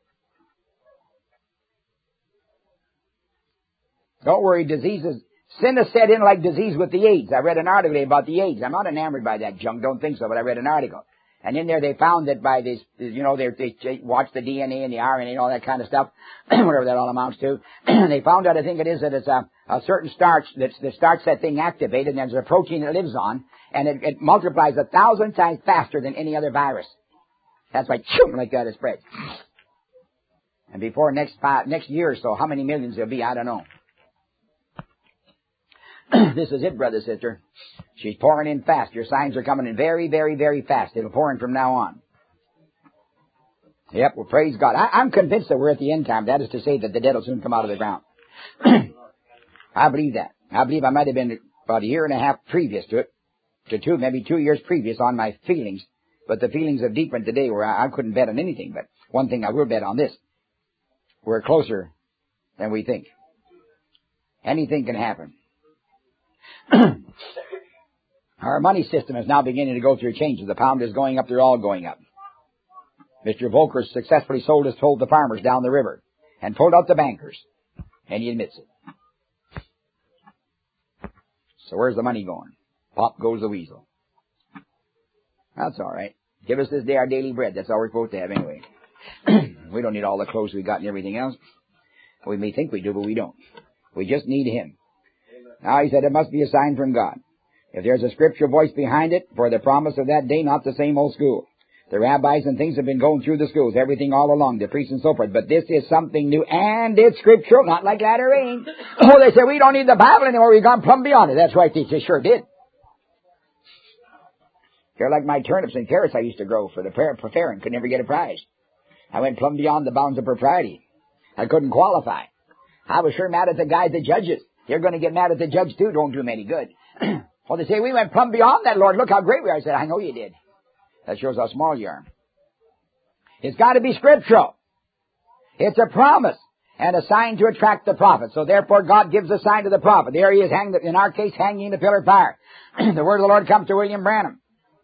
Don't worry, diseases. Sin has set in like disease with the AIDS. I read an article about the AIDS. I'm not enamored by that junk. Don't think so, but I read an article. And in there they found that by this, you know, they, they watched the D N A and the R N A and all that kind of stuff, whatever that all amounts to. They found out, I think it is, that it's a, a certain starch that, that starts that thing activated, and there's a protein it lives on, and it, it multiplies a thousand times faster than any other virus. That's why, choom, like that it spreads. And before next five, next year or so, how many millions there'll be, I don't know. This is it, brother, sister. She's pouring in fast. Your signs are coming in very, very, very fast. It'll pour in from now on. Yep, well, praise God. I, I'm convinced that we're at the end time. That is to say that the dead will soon come out of the ground. I believe that. I believe I might have been about a year and a half previous to it, to two, maybe two years previous on my feelings. But the feelings have deepened today where I, I couldn't bet on anything. But one thing I will bet on this. We're closer than we think. Anything can happen. Our money system is now beginning to go through changes. The pound is going up. They're all going up. Mister Volcker successfully sold his told the farmers down the river and pulled out the bankers. And he admits it. So where's the money going? Pop goes the weasel. That's all right. Give us this day our daily bread. That's all we're supposed to have anyway. We don't need all the clothes we got and everything else. We may think we do, but we don't. We just need him. Now he said it must be a sign from God. If there's a scripture voice behind it, for the promise of that day, not the same old school. The rabbis and things have been going through the schools, everything all along, the priests and so forth. But this is something new, and it's scriptural, not like latter rain. Oh, they said, we don't need the Bible anymore, we've gone plumb beyond it. That's right, they sure did. They're like my turnips and carrots I used to grow for the preferring, could never get a prize. I went plumb beyond the bounds of propriety. I couldn't qualify. I was sure mad at the guys, the judges. You're going to get mad at the judge too. Don't do him any good. Well, they say, we went plumb beyond that, Lord. Look how great we are. I said, I know you did. That shows how small you are. It's got to be scriptural. It's a promise and a sign to attract the prophet. So therefore, God gives a sign to the prophet. There he is, hanged, in our case, hanging in the pillar of fire. The word of the Lord comes to William Branham,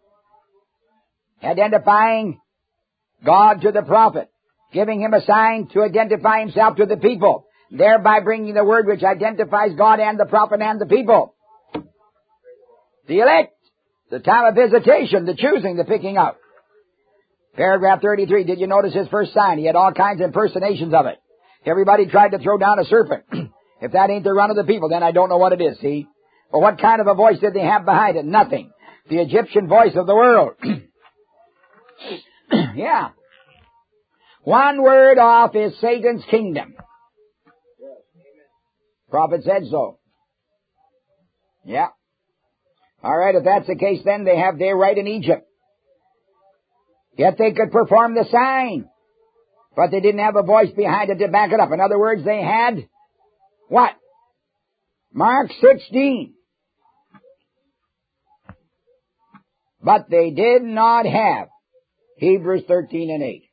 identifying God to the prophet, giving him a sign to identify himself to the people, thereby bringing the word which identifies God and the prophet and the people. The elect, the time of visitation, the choosing, the picking up. Paragraph thirty-three, did you notice his first sign? He had all kinds of impersonations of it. Everybody tried to throw down a serpent. If that ain't the run of the people, then I don't know what it is, see? But what kind of a voice did they have behind it? Nothing. The Egyptian voice of the world. Yeah. One word off is Satan's kingdom. Prophet said so. Yeah. All right, if that's the case, then they have their right in Egypt. Yet they could perform the sign. But they didn't have a voice behind it to back it up. In other words, they had what? Mark sixteen. But they did not have Hebrews thirteen and eight.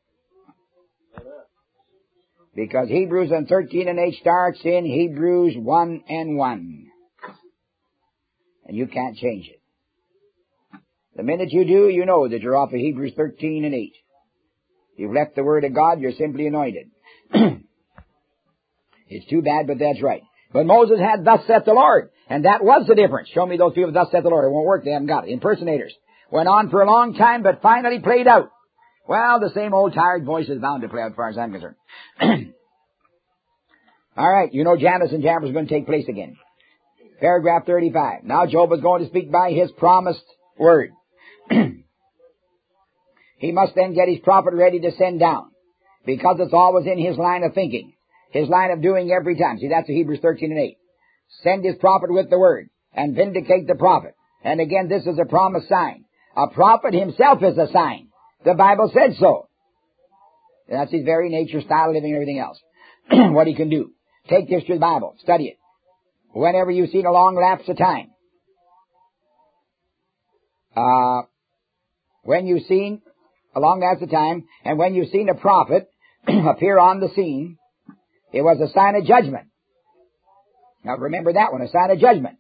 Because Hebrews and thirteen and eight starts in Hebrews one and one. And you can't change it. The minute you do, you know that you're off of Hebrews thirteen and eight. You've left the Word of God, you're simply anointed. It's too bad, but that's right. But Moses had thus saith the Lord, and that was the difference. Show me those people, thus saith the Lord. It won't work, they haven't got it. Impersonators. Went on for a long time, but finally played out. Well, the same old tired voice is bound to play out as far as I'm concerned. All right, you know Jannes and Jambres is going to take place again. Paragraph thirty-five. Now Job is going to speak by his promised word. He must then get his prophet ready to send down, because it's always in his line of thinking, his line of doing every time. See, that's Hebrews thirteen and eight. Send his prophet with the word, and vindicate the prophet. And again, this is a promised sign. A prophet himself is a sign. The Bible said so. That's his very nature, style of living, and everything else. What he can do. Take this to the Bible. Study it. Whenever you've seen a long lapse of time. Uh, when you've seen a long lapse of time, and when you've seen a prophet appear on the scene, it was a sign of judgment. Now remember that one, a sign of judgment.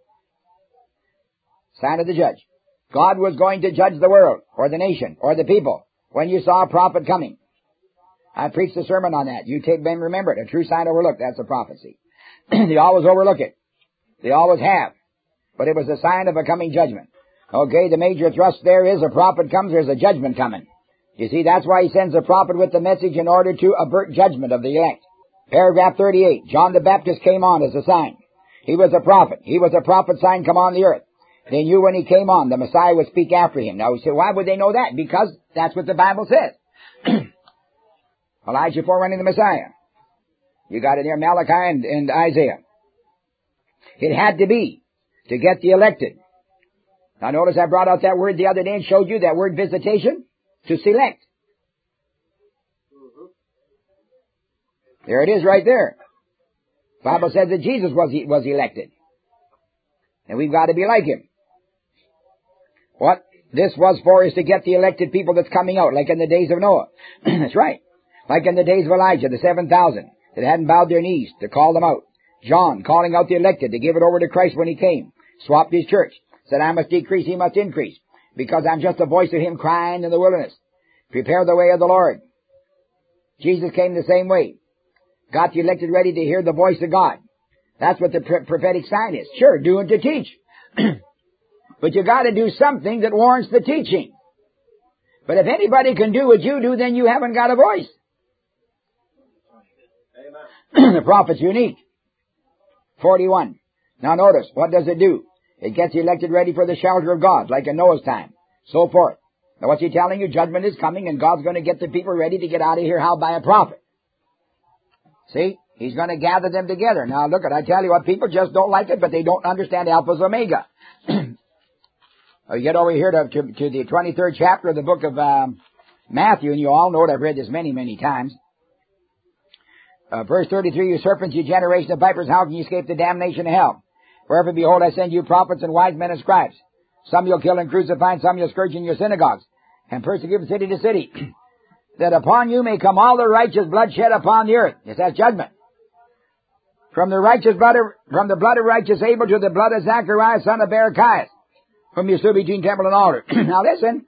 Sign of the judge. God was going to judge the world, or the nation, or the people, when you saw a prophet coming. I preached a sermon on that. You take and remember it. A true sign overlooked. That's a prophecy. They always overlook it. They always have. But it was a sign of a coming judgment. Okay, the major thrust there is a prophet comes, there's a judgment coming. You see, that's why he sends a prophet with the message in order to avert judgment of the elect. Paragraph thirty-eight. John the Baptist came on as a sign. He was a prophet. He was a prophet sign come on the earth. They knew when he came on, the Messiah would speak after him. Now, you say, why would they know that? Because that's what the Bible says. Elijah forerunning the Messiah. You got it there, Malachi and, and Isaiah. It had to be to get the elected. Now notice I brought out that word the other day and showed you that word visitation, to select. There it is right there. The Bible says that Jesus was, was elected. And we've got to be like him. What this was for is to get the elected people that's coming out, like in the days of Noah. That's right. Like in the days of Elijah, the seven thousand that hadn't bowed their knees, to call them out. John calling out the elected to give it over to Christ when he came. Swapped his church. Said, I must decrease, he must increase. Because I'm just the voice of him crying in the wilderness. Prepare the way of the Lord. Jesus came the same way. Got the elected ready to hear the voice of God. That's what the prophetic sign is. Sure, doing to teach. But you got to do something that warrants the teaching. But if anybody can do what you do, then you haven't got a voice. Amen. The prophet's unique. forty-one. Now notice, what does it do? It gets the elected ready for the shelter of God, like in Noah's time. So forth. Now what's he telling you? Judgment is coming, and God's going to get the people ready to get out of here. How? By a prophet. See? He's going to gather them together. Now look at, I tell you what, people just don't like it, but they don't understand Alpha's Omega. You get over here to, to, to the twenty-third chapter of the book of um, Matthew, and you all know it. I've read this many, many times. Uh, verse thirty-three, you serpents, you generation of vipers, how can you escape the damnation of hell? Wherever, behold, I send you prophets and wise men and scribes. Some you'll kill and crucify, and some you'll scourge in your synagogues, and persecute from city to city, that upon you may come all the righteous blood shed upon the earth. Yes, that's judgment. From the righteous blood of, from the blood of righteous Abel to the blood of Zachariah, son of Berechiah, whom you slew between temple and altar. Now listen.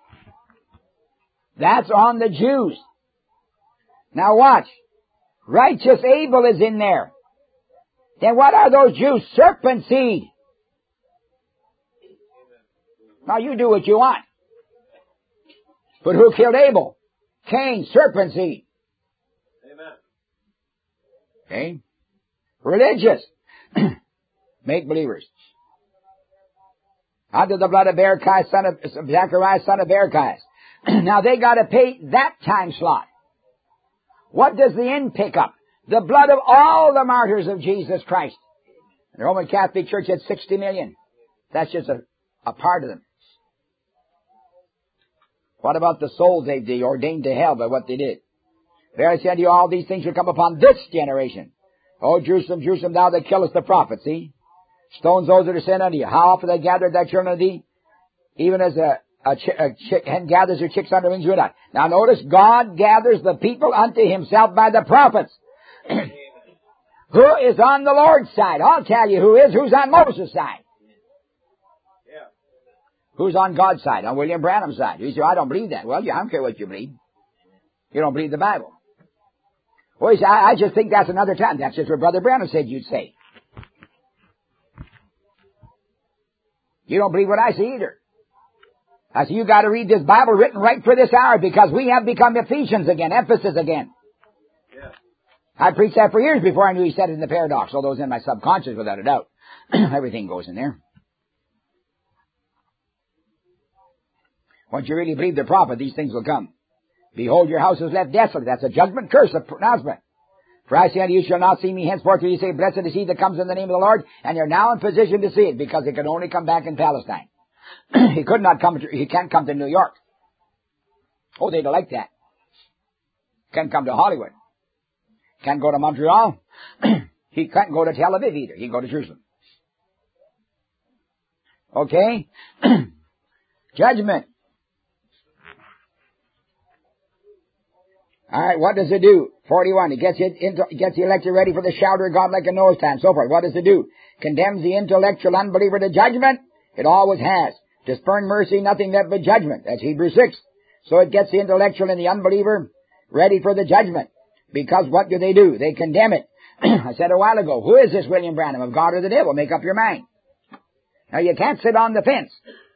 That's on the Jews. Now watch. Righteous Abel is in there. Then what are those Jews? Serpent seed. Now you do what you want. But who killed Abel? Cain, serpent seed. Amen. Okay? Religious. Make believers. Out of the blood of Berechiah, son of Zechariah, son of Berechiah. Now they got to pay that time slot. What does the end pick up? The blood of all the martyrs of Jesus Christ. The Roman Catholic Church had sixty million. That's just a, a part of them. What about the souls they, they ordained to hell by what they did? There I said to you, all these things shall come upon this generation. O Jerusalem, Jerusalem, thou that killest the prophets, see? Stones those that are sent unto you. How often they gathered thy children unto thee? Even as a, a, ch- a chick, hen gathers her chicks under wings with not. Now notice, God gathers the people unto himself by the prophets. Who is on the Lord's side? I'll tell you who is. Who's on Moses' side? Yeah. Who's on God's side? On William Branham's side. You say, I don't believe that. Well, I don't care what you believe. You don't believe the Bible. Well, you say, I, I just think that's another time. That's just what Brother Branham said you'd say. You don't believe what I say either. I say, you got to read this Bible written right for this hour because we have become Ephesians again, Ephesus again. Yeah. I preached that for years before I knew he said it in the paradox, although it was in my subconscious without a doubt. Everything goes in there. Once you really believe the prophet, these things will come. Behold, your house is left desolate. That's a judgment curse, a pronouncement. For I say unto you, you shall not see me henceforth till you say, blessed is he that comes in the name of the Lord. And you're now in position to see it because it can only come back in Palestine. he could not come to, he can't come to New York. Oh, they'd like that. Can't come to Hollywood. Can't go to Montreal. He can't go to Tel Aviv either. He can go to Jerusalem. Okay? Judgment. All right, what does it do? forty-one, it gets it into, gets the elected ready for the shouter of God like a Noah's time, so forth. What does it do? Condemns the intellectual unbeliever to judgment? It always has. To spurn mercy, nothing left but judgment. That's Hebrews six. So it gets the intellectual and the unbeliever ready for the judgment. Because what do they do? They condemn it. I said a while ago, who is this William Branham, of God or the devil? Make up your mind. Now you can't sit on the fence.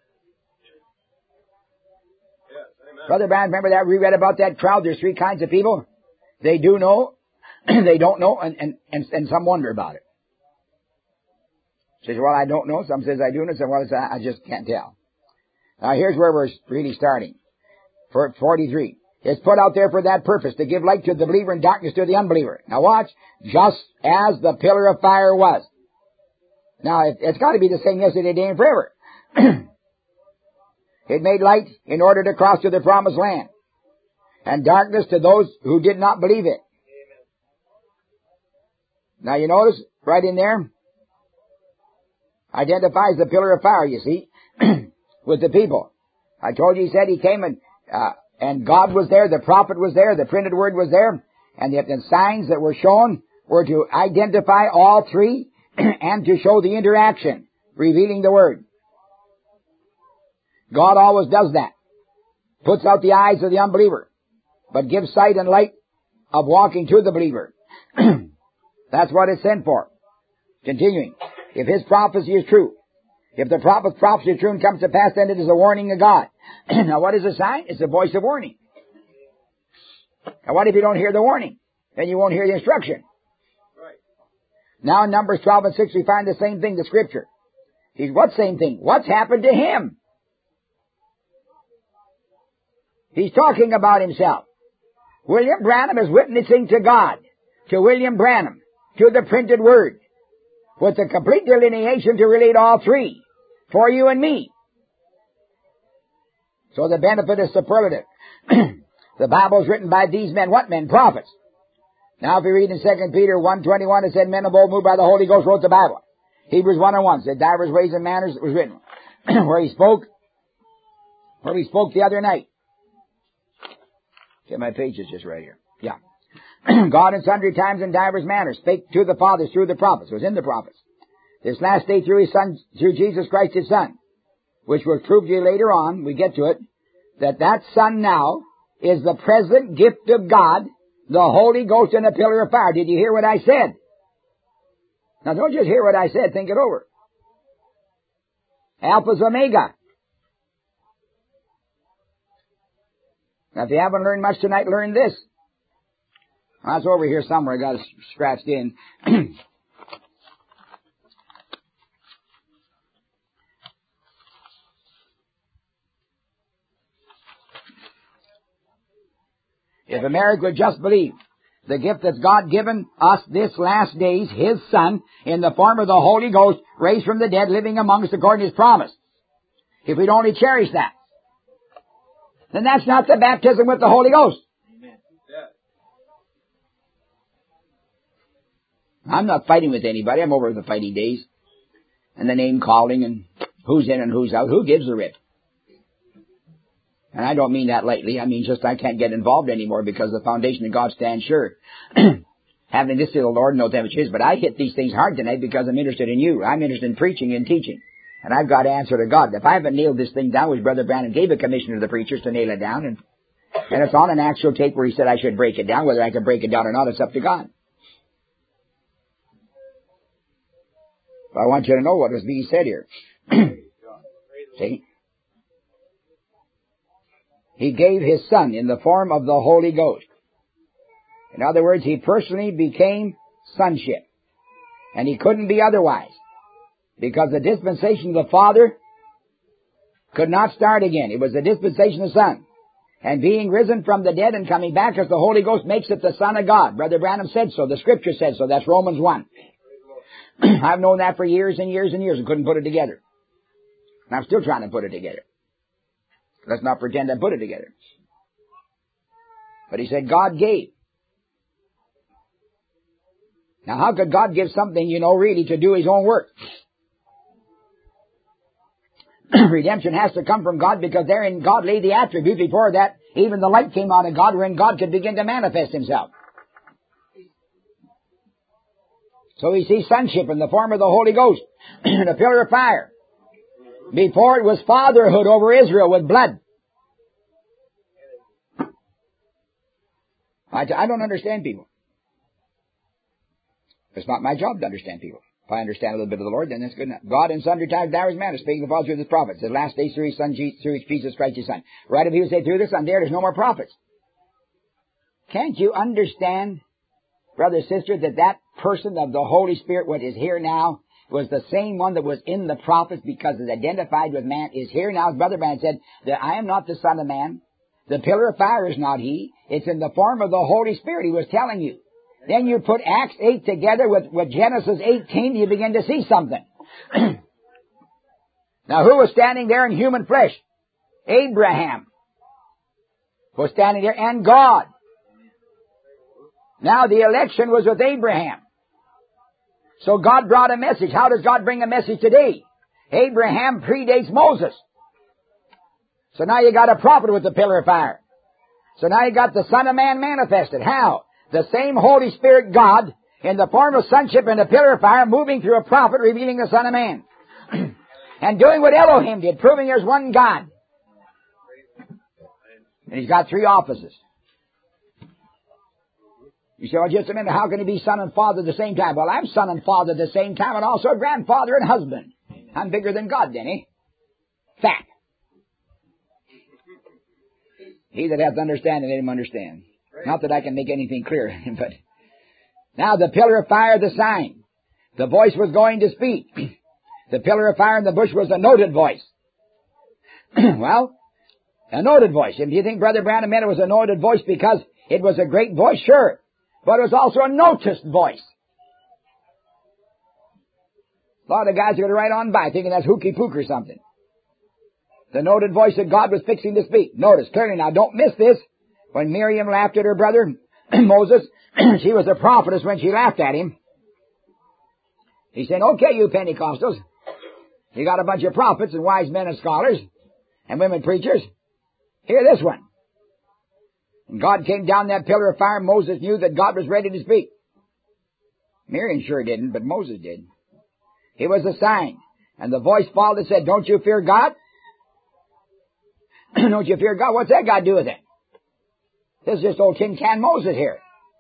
Brother Branham, remember that? We read about that crowd. There's three kinds of people. They do know, they don't know, and, and, and, and some wonder about it. Says, well, I don't know. Some says I do know. Some well, I just can't tell. Now here's where we're really starting. For forty-three. It's put out there for that purpose, to give light to the believer and darkness to the unbeliever. Now watch, just as the pillar of fire was. Now, it, it's got to be the same yesterday, today, and forever. It made light in order to cross to the promised land, and darkness to those who did not believe it. Now you notice, right in there, identifies the pillar of fire, you see, with the people. I told you, he said he came and, uh, and God was there, the prophet was there, the printed word was there, and the, the signs that were shown were to identify all three and to show the interaction, revealing the word. God always does that. Puts out the eyes of the unbeliever, but gives sight and light of walking to the believer. That's what it's sent for. Continuing. If his prophecy is true, if the prophet's prophecy is true and comes to pass, then it is a warning of God. Now what is a sign? It's a voice of warning. And what if you don't hear the warning? Then you won't hear the instruction. Right. Now in Numbers twelve and six we find the same thing, the scripture. He's what same thing? What's happened to him? He's talking about himself. William Branham is witnessing to God, to William Branham, to the printed word, with a complete delineation to relate all three, for you and me. So the benefit is superlative. The Bible is written by these men. What men? Prophets. Now if you read in Second Peter one twenty-one, it said, men of old moved by the Holy Ghost wrote the Bible. Hebrews one and one said, divers ways and manners, it was written. Where he spoke, where he spoke the other night. Okay, my page is just right here. Yeah. God in sundry times and divers manners spake to the fathers through the prophets. It was in the prophets. This last day through his son, through Jesus Christ his son, which will prove to you later on, we get to it, that that son now is the present gift of God, the Holy Ghost in a pillar of fire. Did you hear what I said? Now don't just hear what I said, think it over. Alpha's Omega. Now, if you haven't learned much tonight, learn this. Well, that's over here somewhere. I got it scratched in. If America would just believe the gift that's God given us this last days, His Son, in the form of the Holy Ghost, raised from the dead, living among us according to His promise. If we'd only cherish that, then that's not the baptism with the Holy Ghost. Amen. Yeah. I'm not fighting with anybody. I'm over the fighting days. And the name calling and who's in and who's out. Who gives a rip? And I don't mean that lightly. I mean just I can't get involved anymore because the foundation of God stands sure. Having this to the Lord, no that which is. But I hit these things hard tonight because I'm interested in you. I'm interested in preaching and teaching. And I've got to answer to God. If I haven't nailed this thing down, which Brother Branham gave a commission to the preachers to nail it down, and, and it's on an actual tape where he said I should break it down. Whether I can break it down or not, it's up to God. But I want you to know what was being said here. See? He gave His Son in the form of the Holy Ghost. In other words, He personally became sonship. And He couldn't be otherwise. Because the dispensation of the Father could not start again. It was the dispensation of the Son. And being risen from the dead and coming back as the Holy Ghost makes it the Son of God. Brother Branham said so. The Scripture said so. That's Romans one. I've known that for years and years and years and couldn't put it together. And I'm still trying to put it together. Let's not pretend I put it together. But he said God gave. Now how could God give something, you know, really to do His own work? Redemption has to come from God because therein God laid the attribute. Before that, even the light came out of God wherein God could begin to manifest Himself. So we see sonship in the form of the Holy Ghost and a pillar of fire. Before it was fatherhood over Israel with blood. I, I don't understand people. It's not my job to understand people. If I understand a little bit of the Lord, then that's good enough. God in sundry times, divers manners, speaking the fathers of His prophets. The last days through His Son, through Jesus Christ His Son. Right, if He would say through the Son, there is no more prophets. Can't you understand, brother, sister, that that person of the Holy Spirit, what is here now, was the same one that was in the prophets because it's identified with man, is here now. As Brother Branham said, that I am not the Son of Man. The pillar of fire is not He. It's in the form of the Holy Spirit. He was telling you. Then you put Acts eight together with, with Genesis eighteen, you begin to see something. Now who was standing there in human flesh? Abraham was standing there, and God. Now the election was with Abraham. So God brought a message. How does God bring a message today? Abraham predates Moses. So now you got a prophet with the pillar of fire. So now you got the Son of Man manifested. How? The same Holy Spirit God in the form of sonship and a pillar of fire moving through a prophet revealing the Son of Man. And doing what Elohim did, proving there's one God. And He's got three offices. You say, well, just a minute, how can He be Son and Father at the same time? Well, I'm Son and Father at the same time and also grandfather and husband. I'm bigger than God then, eh? Fact. He that hath understanding, let him understand. Not that I can make anything clear, but now the pillar of fire, the sign. The voice was going to speak. The pillar of fire in the bush was a noted voice. Well, a noted voice. And do you think Brother Branham meant it was a noted voice because it was a great voice? Sure. But it was also a noticed voice. A lot of guys are going to write on by thinking that's hooky pook or something. The noted voice that God was fixing to speak. Notice clearly now, don't miss this. When Miriam laughed at her brother, Moses, she was a prophetess when she laughed at him. He said, okay, you Pentecostals, you got a bunch of prophets and wise men and scholars and women preachers. Hear this one. And God came down that pillar of fire. Moses knew that God was ready to speak. Miriam sure didn't, but Moses did. It was a sign. And the voice followed and said, don't you fear God? Don't you fear God? What's that got to do with it? This is just old tin can Moses here.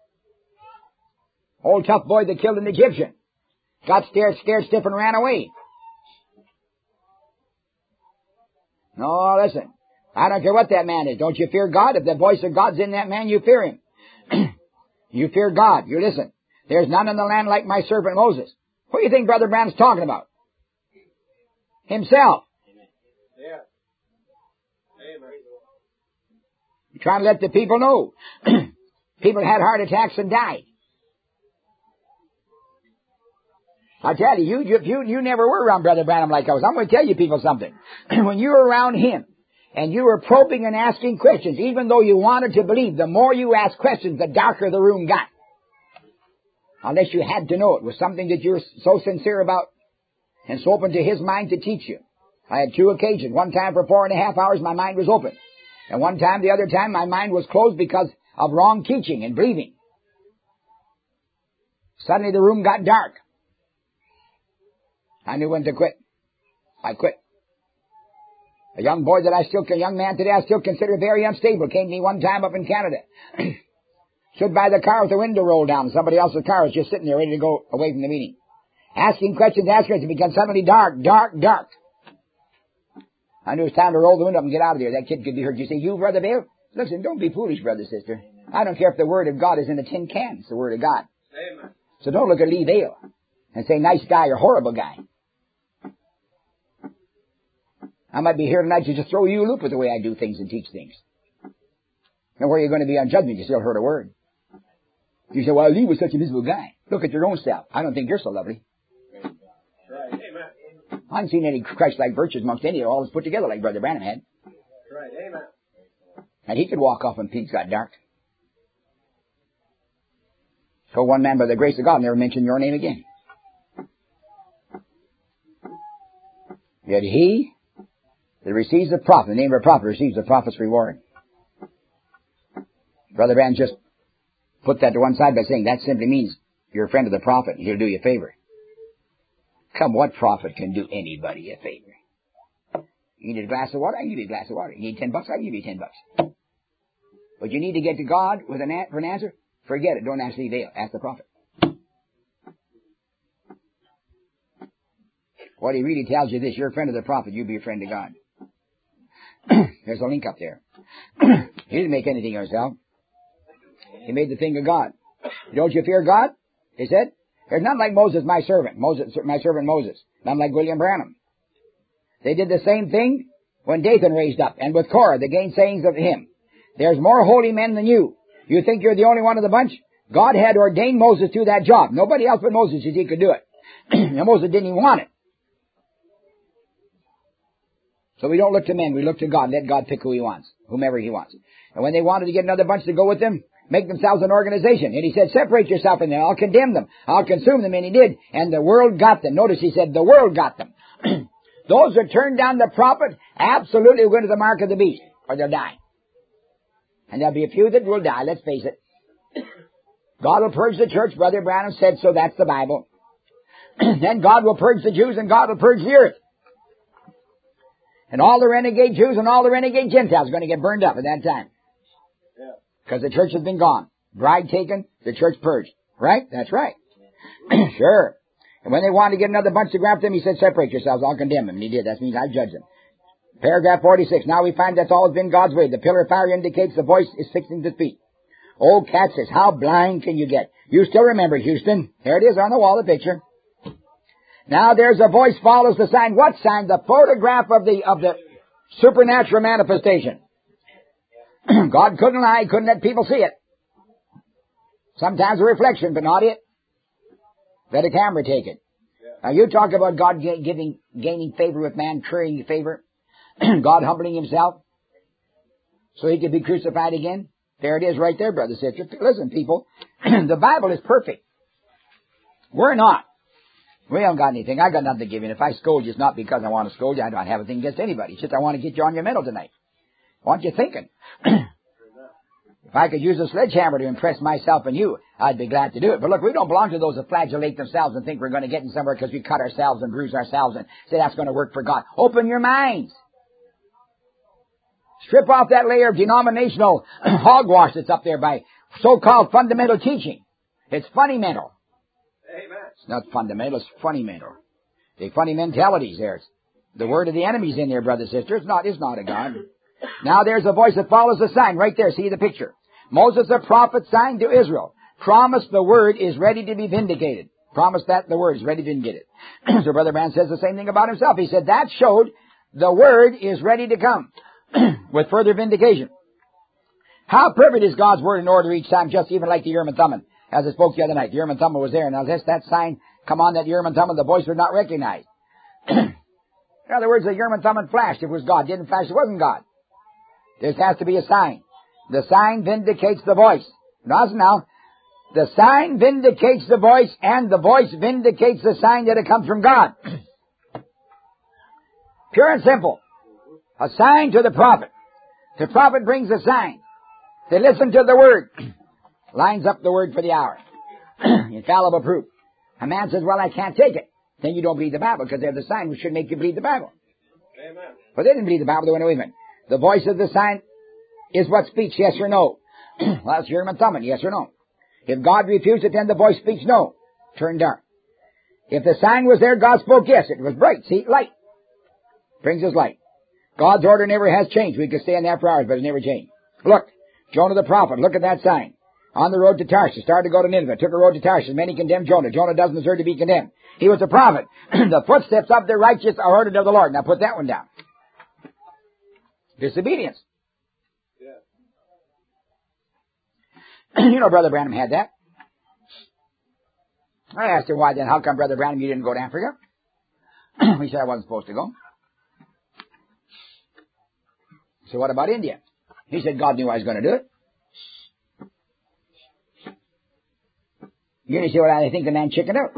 Old tough boy that killed an Egyptian. Got scared, scared stiff and ran away. No, listen. I don't care what that man is. Don't you fear God? If the voice of God's in that man, you fear him. You fear God. You listen. There's none in the land like my servant Moses. What do you think Brother Branham's talking about? Himself. Yeah. Amen. You're trying to let the people know. People had heart attacks and died. I tell you, you, you, you never were around Brother Branham like I was. I'm going to tell you people something. When you were around him, and you were probing and asking questions, even though you wanted to believe, the more you asked questions, the darker the room got. Unless you had to know it was something that you were so sincere about and so open to his mind to teach you. I had two occasions. One time for four and a half hours my mind was open. And one time, the other time, my mind was closed because of wrong teaching and believing. Suddenly the room got dark. I knew when to quit. I quit. A young boy that I still, a young man today I still consider very unstable came to me one time up in Canada. Stood by the car with the window rolled down. Somebody else's car was just sitting there ready to go away from the meeting. Asking questions, asking questions. It began suddenly dark, dark, dark. I knew it was time to roll the window up and get out of there. That kid could be heard. You say, you, Brother Bill? Listen, don't be foolish, brother, sister. I don't care if the Word of God is in a tin can. It's the Word of God. Amen. So don't look at Lee Vale and say nice guy or horrible guy. I might be here tonight to just throw you a loop with the way I do things and teach things. And where you're going to be on judgment, you still heard a word. You say, well, Lee was such a miserable guy. Look at your own self. I don't think you're so lovely. Right. Amen. I haven't seen any Christ-like virtues amongst any of all that's put together like Brother Branham had. Right. Amen. And he could walk off when things got dark. So one man, by the grace of God, never mentioned your name again. Yet he that receives the prophet, the name of a prophet receives the prophet's reward. Brother Branham just put that to one side by saying that simply means you're a friend of the prophet and he'll do you a favor. Come, what prophet can do anybody a favor? You need a glass of water? I can give you a glass of water. You need ten bucks? I can give you ten bucks. But you need to get to God with an an- for an answer? Forget it. Don't ask Lee Vale. Ask the prophet. What he really tells you this, you're a friend of the prophet, you be a friend of God. There's a link up there. He didn't make anything of himself. He made the thing of God. Don't you fear God? He said. There's none like Moses, my servant. Moses, my servant Moses. None like William Branham. They did the same thing when Dathan raised up, and with Korah, the gainsayings of him. There's more holy men than you. You think you're the only one of the bunch? God had ordained Moses to that job. Nobody else but Moses says he could do it. And Moses didn't even want it. So we don't look to men, we look to God. Let God pick who he wants, whomever he wants. And when they wanted to get another bunch to go with them, make themselves an organization. And he said, separate yourself from them. I'll condemn them. I'll consume them. And he did. And the world got them. Notice he said, the world got them. Those that turned down the prophet absolutely went to the mark of the beast, or they'll die. And there'll be a few that will die, let's face it. God will purge the church. Brother Branham said so. That's the Bible. Then God will purge the Jews and God will purge the earth. And all the renegade Jews and all the renegade Gentiles are going to get burned up at that time. Because the church has been gone. Bride taken, the church purged. Right? That's right. Sure. And when they wanted to get another bunch to grab them, he said, separate yourselves, I'll condemn them. And he did. That means I judge them. Paragraph forty-six. Now we find that's always been God's way. The pillar of fire indicates the voice is fixing to speak. Old Cat says, how blind can you get? You still remember Houston. There it is on the wall, the picture. Now there's a voice follows the sign. What sign? The photograph of the, of the supernatural manifestation. God couldn't lie. He couldn't let people see it. Sometimes a reflection, but not it. Let a camera take it. Now you talk about God giving, gaining favor with man, currying favor. God humbling himself so he could be crucified again. There it is right there, brother, sister. Listen, people, the Bible is perfect. We're not. We haven't got anything. I got nothing to give you. And if I scold you, it's not because I want to scold you. I don't have a thing against anybody. It's just I want to get you on your mettle tonight. I want you thinking. If I could use a sledgehammer to impress myself and you, I'd be glad to do it. But look, we don't belong to those that flagellate themselves and think we're going to get in somewhere because we cut ourselves and bruise ourselves and say that's going to work for God. Open your minds. Strip off that layer of denominational hogwash that's up there by so-called fundamental teaching. It's funny mental. Amen. It's not fundamental, it's funny mental. The funny mentalities there. It's the word of the enemy's in there, brother, sister. It's not, it's not a God. Now there's a voice that follows the sign right there. See the picture. Moses the prophet signed to Israel. Promised the word is ready to be vindicated. Promised that the word is ready to be vindicated. So Brother Branham says the same thing about himself. He said that showed the word is ready to come with further vindication. How perfect is God's word in order each time, just even like the Urim and Thummim, as I spoke the other night. The Urim and Thummim was there, and unless that sign come on that Urim and Thummim, the voice was not recognized. In other words, the Urim and Thummim flashed. If it was God. Didn't flash, it wasn't God. There has to be a sign. The sign vindicates the voice. Now, now, the sign vindicates the voice, and the voice vindicates the sign that it comes from God. Pure and simple. A sign to the prophet. The prophet brings a sign. They listen to the word. Lines up the word for the hour. Infallible proof. A man says, well, I can't take it. Then you don't believe the Bible, because they have the sign which should make you believe the Bible. Amen. But they didn't believe the Bible. They went away from it. The voice of the sign is what speaks, yes or no. Well, that's Urim and Thummim, yes or no. If God refused it, then the voice speaks no. Turn dark. If the sign was there, God spoke yes. It was bright. See, light. Brings us light. God's order never has changed. We could stay on that for hours, but it never changed. Look, Jonah the prophet, look at that sign. On the road to Tarshish, started to go to Nineveh, took a road to Tarshish. Many condemned Jonah. Jonah doesn't deserve to be condemned. He was a prophet. The footsteps of the righteous are ordered of the Lord. Now put that one down. Disobedience. Yeah. You know Brother Branham had that. I asked him why then, how come Brother Branham you didn't go to Africa? He said I wasn't supposed to go. So what about India? He said God knew I was going to do it. You didn't see what I think the man chickened out.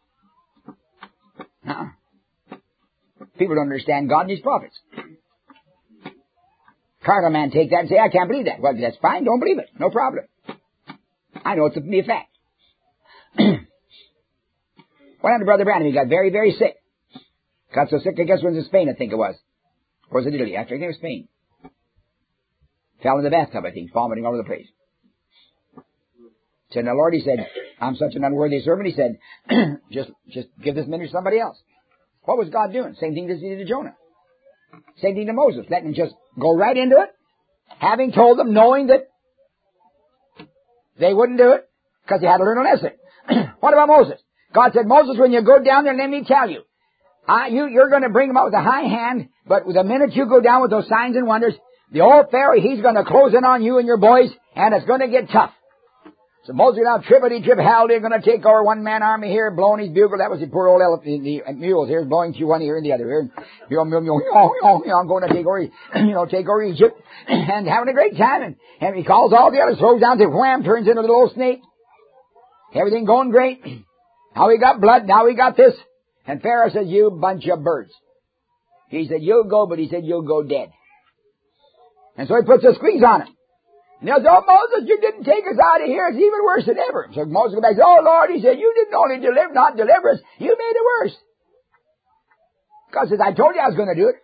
Uh-uh. People don't understand God and His prophets. Carnal man take that and say, I can't believe that. Well, that's fine. Don't believe it. No problem. I know it's to be a fact. Went on to Brother Branham. He got very, very sick. Got so sick, I guess, when it was in Spain, I think it was. Or was it Italy? After I think it was Spain. Fell in the bathtub, I think, vomiting all over the place. Said, now Lord, he said, I'm such an unworthy servant. He said, just, just give this ministry to somebody else. What was God doing? Same thing as he did to Jonah. Same thing to Moses. Letting him just go right into it. Having told them, knowing that they wouldn't do it, because he had to learn a lesson. What about Moses? God said, Moses, when you go down there, let me tell you, uh, you, you're going to bring them out with a high hand, but the minute you go down with those signs and wonders, the old Pharaoh, he's going to close in on you and your boys, and it's going to get tough. So Moses now trippity trip hell, they're going to take our one-man army here, blowing his bugle. That was the poor old elephant, the mules here, blowing through one ear and the other ear. I'm going to take over, you know, take over Egypt, and having a great time. And, and he calls all the others, throws down to wham, turns into a little old snake. Everything going great. Now we got blood, now we got this. And Pharaoh said, you bunch of birds. He said, you'll go, but he said, you'll go dead. And so he puts a squeeze on him. And he says, oh, Moses, you didn't take us out of here. It's even worse than ever. So Moses goes back and says, oh, Lord, he said, you didn't only deliver, not deliver us, you made it worse. God says, I told you I was going to do it.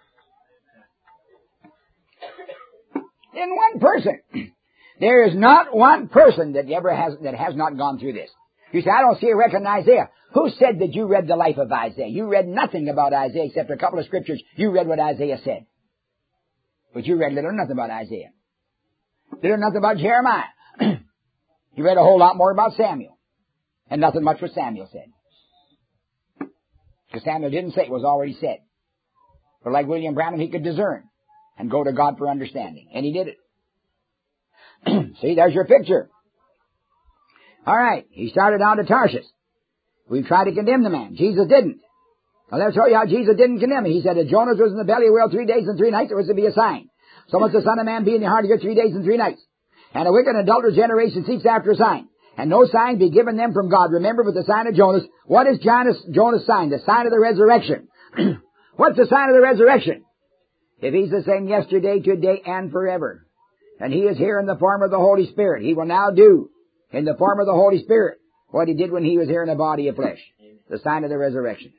In one person. There is not one person that ever has, that has not gone through this. You say, I don't see or recognize Isaiah. Who said that you read the life of Isaiah? You read nothing about Isaiah except a couple of scriptures. You read what Isaiah said. But you read little or nothing about Isaiah. Little or nothing about Jeremiah. You read a whole lot more about Samuel. And nothing much what Samuel said. Because Samuel didn't say it was already said. But like William Branham, he could discern and go to God for understanding. And he did it. See, there's your picture. All right. He started out to Tarshish. We tried to condemn the man. Jesus didn't. Now, let's show you how Jesus didn't condemn him. He said, if Jonas was in the belly of the whale three days and three nights, it was to be a sign. So must the Son of Man be in the heart of you three days and three nights. And a wicked and adulterous generation seeks after a sign. And no sign be given them from God. Remember, with the sign of Jonas, what is Jonas, Jonas' sign? The sign of the resurrection. What's the sign of the resurrection? If he's the same yesterday, today, and forever, and he is here in the form of the Holy Spirit, he will now do in the form of the Holy Spirit what he did when he was here in a body of flesh. The sign of the resurrection.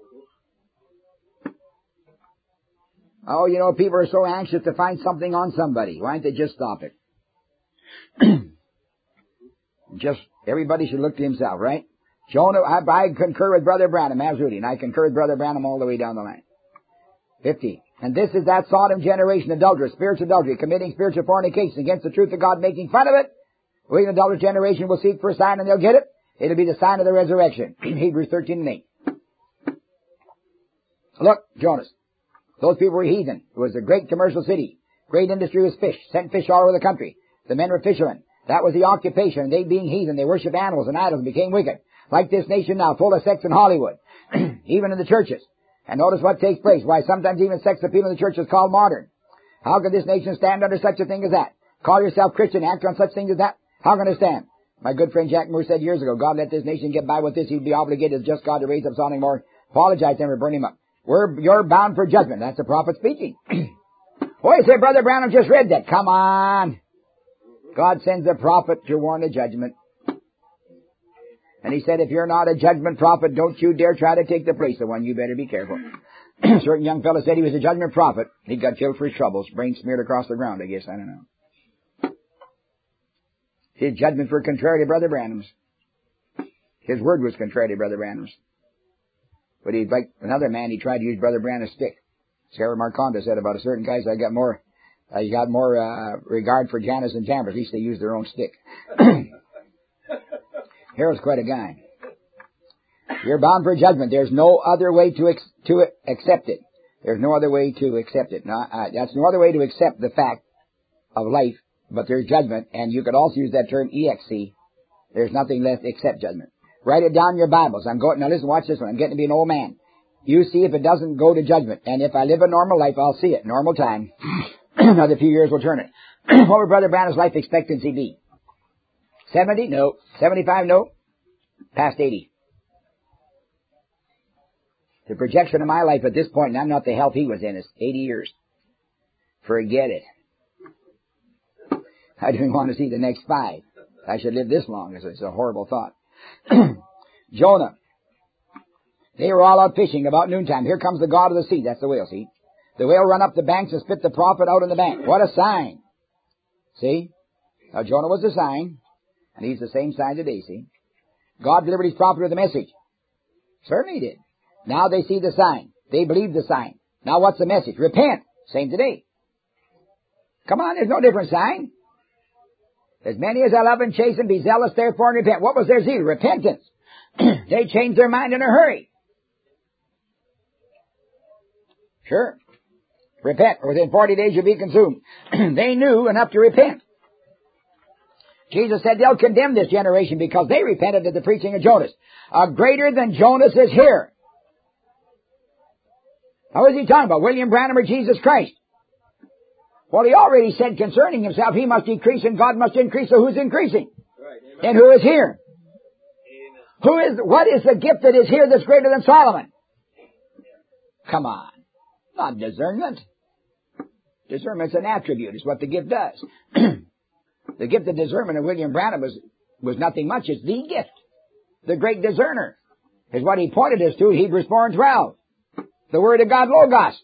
Oh, you know, people are so anxious to find something on somebody. Why don't they just stop it? Just, everybody should look to himself, right? Jonah, I, I concur with Brother Branham, absolutely, and I concur with Brother Branham all the way down the line. Fifty. And this is that Sodom generation, adulterers, spiritual adultery, committing spiritual fornication against the truth of God, making fun of it. We, the adulterous generation, will seek for a sign and they'll get it. It'll be the sign of the resurrection. Hebrews thirteen and eight. Look, Jonas. Those people were heathen. It was a great commercial city. Great industry was fish. Sent fish all over the country. The men were fishermen. That was the occupation. They being heathen, they worshiped animals and idols and became wicked. Like this nation now, full of sex in Hollywood. Even in the churches. And notice what takes place. Why sometimes even sex appeal in the church is called modern. How can this nation stand under such a thing as that? Call yourself Christian, act on such things as that? How can it stand? My good friend Jack Moore said years ago, God let this nation get by with this, he'd be obligated as just God to raise up something more. Apologize to him or burn him up. We're, you're bound for judgment. That's the prophet speaking. Oh, you say, Brother Branham just read that. Come on. God sends a prophet to warn of judgment. And he said, if you're not a judgment prophet, don't you dare try to take the place of one. You better be careful. A certain young fellow said he was a judgment prophet. He got killed for his troubles. Brain smeared across the ground, I guess. I don't know. His judgments were contrary to Brother Branham's. His word was contrary to Brother Branham's. But he, like another man, he tried to use Brother Branham's stick. Sarah Marconda said about a certain guy, so I got more, I uh, got more, uh, regard for Janus and Jambres. At least they used their own stick. Harold's quite a guy. You're bound for judgment. There's no other way to ex- to accept it. There's no other way to accept it. No, uh, that's no other way to accept the fact of life, but there's judgment, and you could also use that term E X C. There's nothing left except judgment. Write it down in your Bibles. I'm going, now listen, watch this one. I'm getting to be an old man. You see if it doesn't go to judgment. And if I live a normal life, I'll see it. Normal time. Another few years will turn it. What would Brother Branham's life expectancy be? seventy? No. seventy-five? No. Past eighty. The projection of my life at this point, and I'm not the health he was in, is eighty years. Forget it. I didn't want to see the next five. I should live this long. It's a horrible thought. Jonah. They were all out fishing about noontime. Here comes the God of the sea. That's the whale, see? The whale run up the banks and spit the prophet out in the bank. What a sign. See? Now Jonah was a sign. And he's the same sign today, see? God delivered his prophet with a message. Certainly he did. Now they see the sign. They believe the sign. Now what's the message? Repent. Same today. Come on, there's no different sign. As many as I love and chasten, be zealous therefore and repent. What was their zeal? Repentance. They changed their mind in a hurry. Sure. Repent, or within forty days you'll be consumed. They knew enough to repent. Jesus said they'll condemn this generation because they repented at the preaching of Jonas. A greater than Jonas is here. Now what is he talking about? William Branham or Jesus Christ? Well, he already said concerning himself, he must decrease and God must increase. So who's increasing? Right, and who is here? Amen. Who is, what is the gift that is here that's greater than Solomon? Come on. Not discernment. Discernment's an attribute. It's what the gift does. The gift of discernment of William Branham was, was nothing much. It's the gift. The great discerner is what he pointed us to. Hebrews four and twelve. The Word of God, Logos.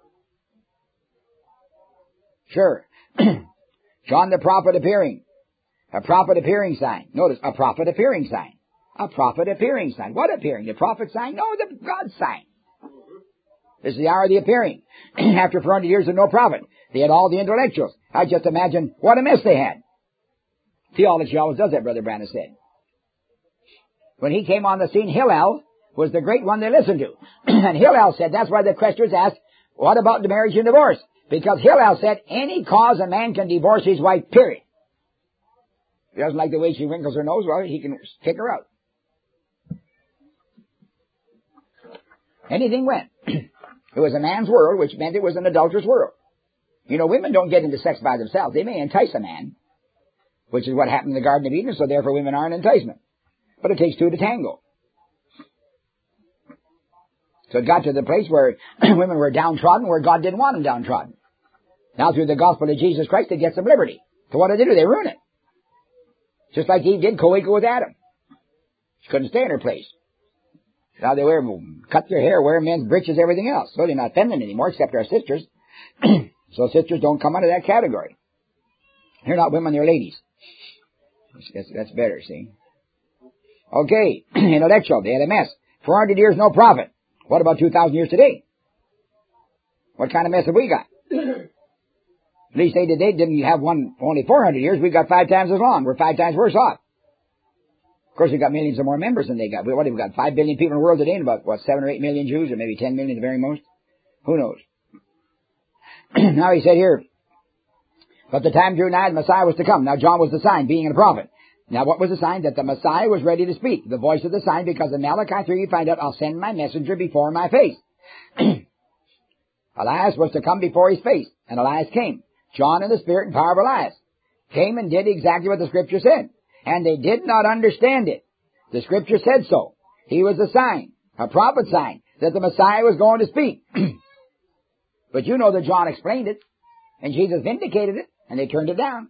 Sure. John the prophet appearing. A prophet appearing sign. Notice, a prophet appearing sign. A prophet appearing sign. What appearing? The prophet sign? No, the God sign. This is the hour of the appearing. After four hundred years of no prophet, they had all the intellectuals. I just imagine what a mess they had. Theology always does that, Brother Branham said. When he came on the scene, Hillel was the great one they listened to. And Hillel said, that's why the questioners asked, what about the marriage and divorce? Because Hillel said, any cause a man can divorce his wife, period. If he doesn't like the way she wrinkles her nose, well, he can kick her out. Anything went. It was a man's world, which meant it was an adulterous world. You know, women don't get into sex by themselves. They may entice a man, which is what happened in the Garden of Eden, so therefore women are an enticement. But it takes two to tango. So it got to the place where women were downtrodden, where God didn't want them downtrodden. Now through the gospel of Jesus Christ, they get some liberty. So what do they do? They ruin it. Just like Eve did co-equal with Adam. She couldn't stay in her place. Now they wear, cut their hair, wear men's breeches, everything else. So they're not feminine anymore, except our sisters. So sisters don't come under that category. They're not women, they're ladies. That's, that's better, see. Okay, intellectual, they had a mess. four hundred years, no prophet. What about two thousand years today? What kind of mess have we got? At least they did. They didn't have one only four hundred years. We've got five times as long. We're five times worse off. Of course, we've got millions of more members than they got. What have we got? Five billion people in the world today, and about what seven or eight million Jews, or maybe ten million at the very most. Who knows? Now he said here, but the time drew nigh, the Messiah was to come. Now John was the sign, being a prophet. Now what was the sign? That the Messiah was ready to speak. The voice of the sign, because in Malachi three you find out, I'll send my messenger before my face. Elias was to come before his face, and Elias came. John in the spirit and power of Elias came and did exactly what the Scripture said. And they did not understand it. The Scripture said so. He was a sign, a prophet sign, that the Messiah was going to speak. But you know that John explained it, and Jesus vindicated it, and they turned it down.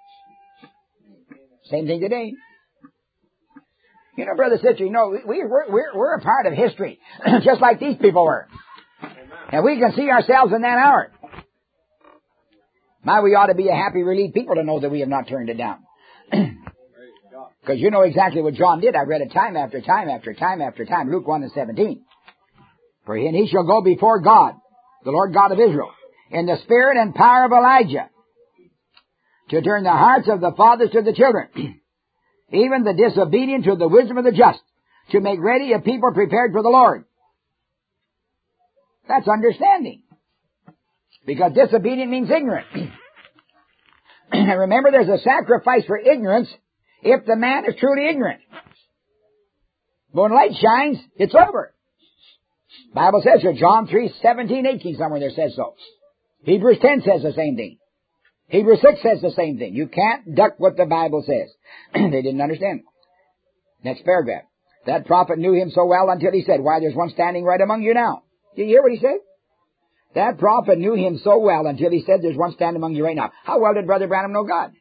Same thing today. You know, brother, sister, you know, we, we're, we're, we're a part of history, just like these people were. And we can see ourselves in that hour. My, we ought to be a happy, relieved people to know that we have not turned it down. Because you know exactly what John did. I've read it time after time after time after time. Luke one and seventeen. For he, and he shall go before God, the Lord God of Israel, in the spirit and power of Elijah, to turn the hearts of the fathers to the children, even the disobedient to the wisdom of the just, to make ready a people prepared for the Lord. That's understanding. Because disobedient means ignorant. And remember, there's a sacrifice for ignorance if the man is truly ignorant. But when light shines, it's over. Bible says so. John three, seventeen, eighteen, somewhere there says so. Hebrews ten says the same thing. Hebrews six says the same thing. You can't duck what the Bible says. They didn't understand. Next paragraph. That prophet knew him so well until he said, why, there's one standing right among you now. Did you hear what he said? That prophet knew him so well until he said, there's one standing among you right now. How well did Brother Branham know God?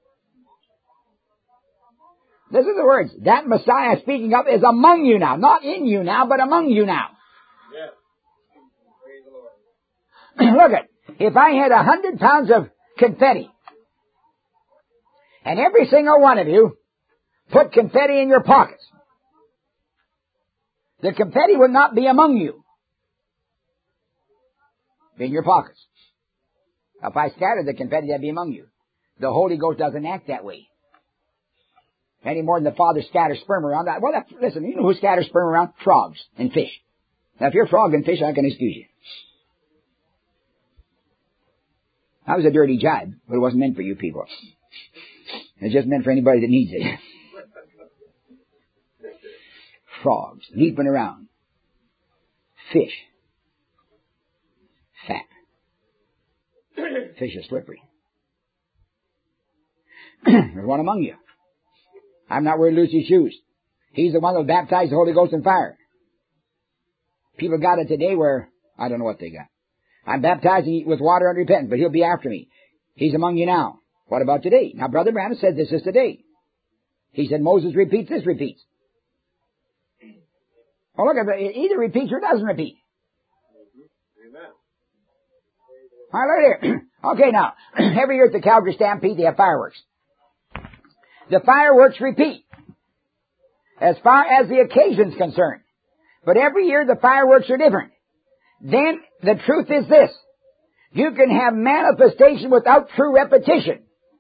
This is the words. That Messiah speaking of is among you now. Not in you now, but among you now. Yes. Praise the Look Lord. at, if I had a hundred pounds of confetti, and every single one of you put confetti in your pockets, the confetti would not be among you. In your pockets. If I scattered the confetti, that'd be among you. The Holy Ghost doesn't act that way. Any more than the Father scatters sperm around. Well, that's, listen, you know who scatters sperm around? Frogs and fish. Now, if you're a frog and fish, I can excuse you. That was a dirty jibe, but it wasn't meant for you people. It's just meant for anybody that needs it. Frogs leaping around. Fish. Fat. Fish is slippery. There's one among you. I'm not wearing Lucy's shoes. He's the one that baptized the Holy Ghost in fire. People got it today where, I don't know what they got. I'm baptizing with water and repentance, but he'll be after me. He's among you now. What about today? Now, Brother Branham said this is today. He said Moses repeats, this repeats. Oh, look, it either repeats or doesn't repeat. Amen. All right, look here. Okay, now, every year at the Calgary Stampede, they have fireworks. The fireworks repeat as far as the occasion's concerned. But every year the fireworks are different. Then the truth is this. You can have manifestation without true repetition.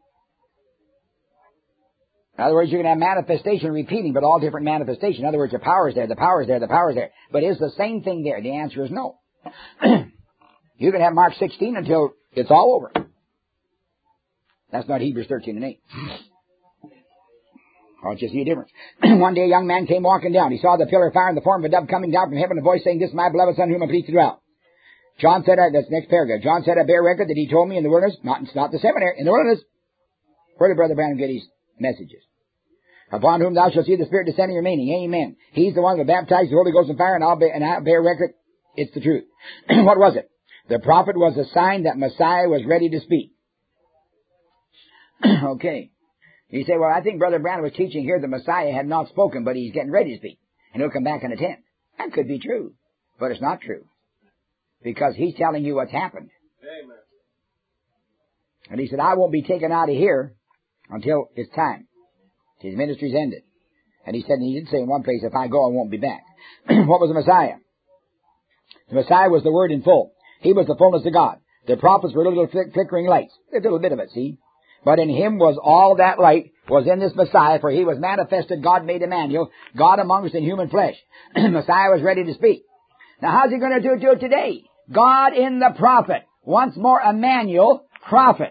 In other words, you can have manifestation repeating, but all different manifestation. In other words, the power is there, the power is there, the power is there. But is the same thing there? The answer is no. You can have Mark sixteen until it's all over. That's not Hebrews thirteen and eight. I'll just see a difference. One day a young man came walking down. He saw the pillar of fire in the form of a dove coming down from heaven, a voice saying, this is my beloved son whom I please to dwell. John said, that's the next paragraph. John said, I bear record that he told me in the wilderness, not, not the seminary, in the wilderness. Where did Brother Branham get his messages? Upon whom thou shalt see the Spirit descending and remaining. Amen. He's the one that baptized the Holy Ghost in fire, and I'll bear, and I bear record. It's the truth. What was it? The prophet was a sign that Messiah was ready to speak. Okay. You say, well, I think Brother Branham was teaching here the Messiah had not spoken, but he's getting ready to speak. And he'll come back in a tent. That could be true. But it's not true. Because he's telling you what's happened. Amen. And he said, I won't be taken out of here until it's time. His ministry's ended. And he said, and he did say in one place, if I go, I won't be back. What was the Messiah? The Messiah was the Word in full. He was the fullness of God. The prophets were little flick, flickering lights. A little bit of it, see? But in him was all that light, was in this Messiah, for he was manifested, God made Emmanuel, God among us in human flesh. Messiah was ready to speak. Now how's he going to do, do it today? God in the prophet. Once more, Emmanuel, prophet.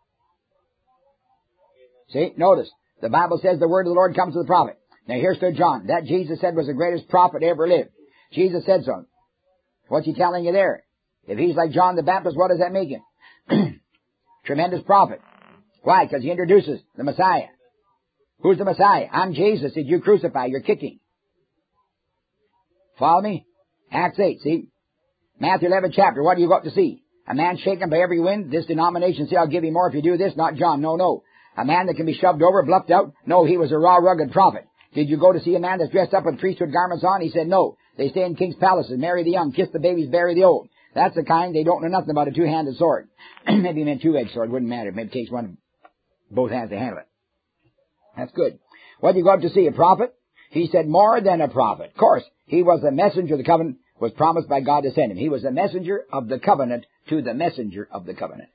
See, notice, the Bible says the word of the Lord comes to the prophet. Now here stood John. That Jesus said was the greatest prophet ever lived. Jesus said so. What's he telling you there? If he's like John the Baptist, what does that make him? Tremendous prophet. Why? Because he introduces the Messiah. Who's the Messiah? I'm Jesus. Did you crucify? You're kicking. Follow me? Acts eight, see? Matthew eleven chapter, what do you got to see? A man shaken by every wind. This denomination, see, I'll give you more if you do this. Not John. No, no. A man that can be shoved over, bluffed out. No, he was a raw, rugged prophet. Did you go to see a man that's dressed up with priesthood garments on? He said, no. They stay in king's palaces, marry the young, kiss the babies, bury the old. That's the kind, they don't know nothing about a two-handed sword. Maybe he meant two-edged sword, wouldn't matter. Maybe it takes one, both hands to handle it. That's good. What did you go up to see? A prophet? He said more than a prophet. Of course, he was the messenger of the covenant, was promised by God to send him. He was the messenger of the covenant to the messenger of the covenant.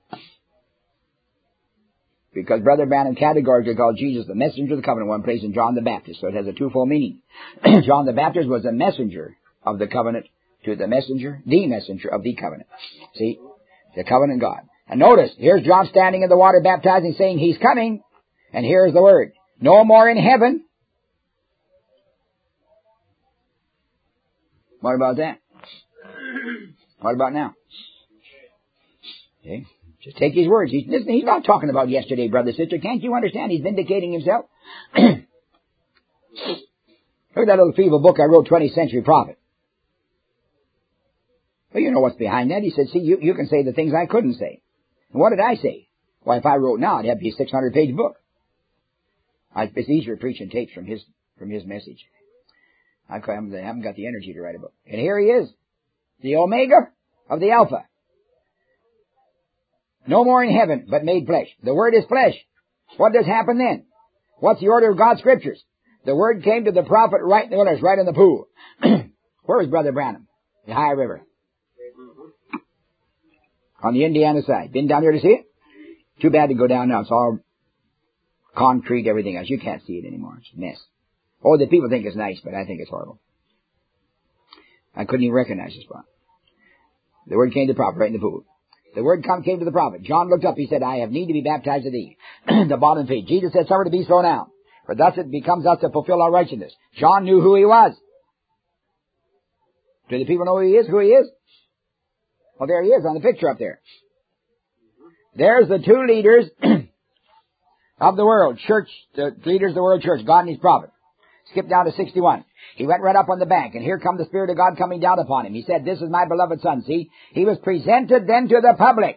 Because Brother Branham categorically called Jesus the messenger of the covenant, one place in John the Baptist. So it has a twofold meaning. John the Baptist was a messenger of the covenant to the messenger, the messenger of the covenant. See? The covenant God. And notice, here's John standing in the water baptizing, saying he's coming. And here's the word. No more in heaven. What about that? What about now? Okay. Just take his words. He's, listen, he's not talking about yesterday, brother, sister. Can't you understand? He's vindicating himself. Look at that little feeble book I wrote, twentieth Century Prophet. Well, you know what's behind that. He said, see, you, you can say the things I couldn't say. And what did I say? Why, if I wrote now, it'd have to be a six hundred page book. I, it's easier preaching tapes from his, from his message. I haven't got the energy to write a book. And here he is. The Omega of the Alpha. No more in heaven, but made flesh. The Word is flesh. What does happen then? What's the order of God's Scriptures? The Word came to the prophet right in the wilderness, right in the pool. Where is Brother Branham? The High River. On the Indiana side. Been down there to see it? Too bad to go down now. It's all concrete, everything else. You can't see it anymore. It's a mess. Oh, the people think it's nice, but I think it's horrible. I couldn't even recognize the spot. The Word came to the prophet right in the pool. The word come, came to the prophet. John looked up. He said, I have need to be baptized of thee. The bottom feet. Jesus said, suffer to be so now. For thus it becomes us to fulfill our righteousness. John knew who he was. Do the people know who he is? Who he is? Well, there he is on the picture up there. There's the two leaders of the world. Church, the leaders of the world church, God and his prophet. Skip down to sixty-one. He went right up on the bank, and here come the Spirit of God coming down upon him. He said, this is my beloved Son. See, he was presented then to the public.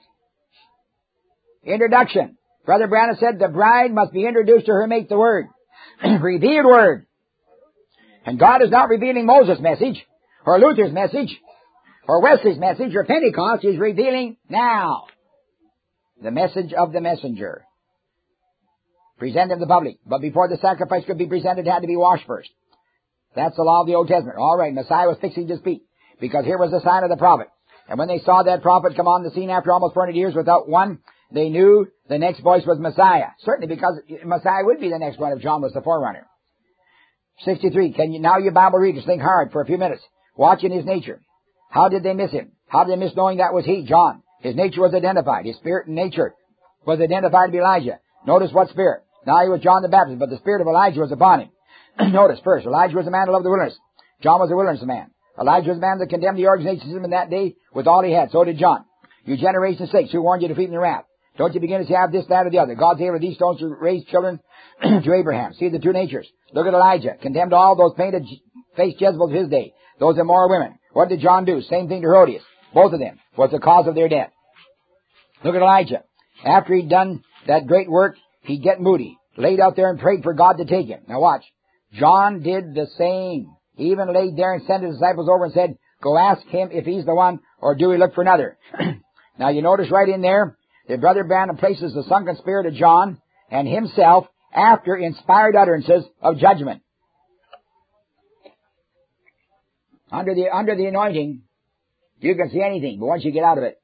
Introduction. Brother Branham said the bride must be introduced to her mate, the Word. Revealed Word. And God is not revealing Moses' message, or Luther's message, or Wesley's message, or Pentecost. He's revealing now the message of the messenger. Presented to the public. But before the sacrifice could be presented, it had to be washed first. That's the law of the Old Testament. All right, Messiah was fixing to speak, because here was the sign of the prophet. And when they saw that prophet come on the scene after almost four hundred years without one, they knew the next voice was Messiah. Certainly, because Messiah would be the next one if John was the forerunner. sixty-three. Can you, now you Bible readers, think hard for a few minutes. Watching his nature. How did they miss him? How did they miss knowing that was he, John? His nature was identified. His spirit and nature was identified to be Elijah. Notice what spirit. Now he was John the Baptist, but the spirit of Elijah was upon him. Notice first, Elijah was a man who loved the wilderness. John was a wilderness man. Elijah was a man that condemned the organization system in that day with all he had. So did John. You generation six, who warned you to flee from the wrath? Don't you begin to say, have this, that, or the other. God's able with these stones to raise children to Abraham. See the two natures. Look at Elijah. Condemned all those painted-faced Jezebels of his day. Those immoral women. What did John do? Same thing to Herodias. Both of them was the cause of their death. Look at Elijah. After he'd done that great work, he'd get moody. Laid out there and prayed for God to take him. Now watch. John did the same. He even laid there and sent his disciples over and said, go ask him if he's the one, or do we look for another? Now you notice right in there, that Brother Branham places the sunken spirit of John and himself after inspired utterances of judgment. Under the, under the anointing, You can see anything, but once you get out of it,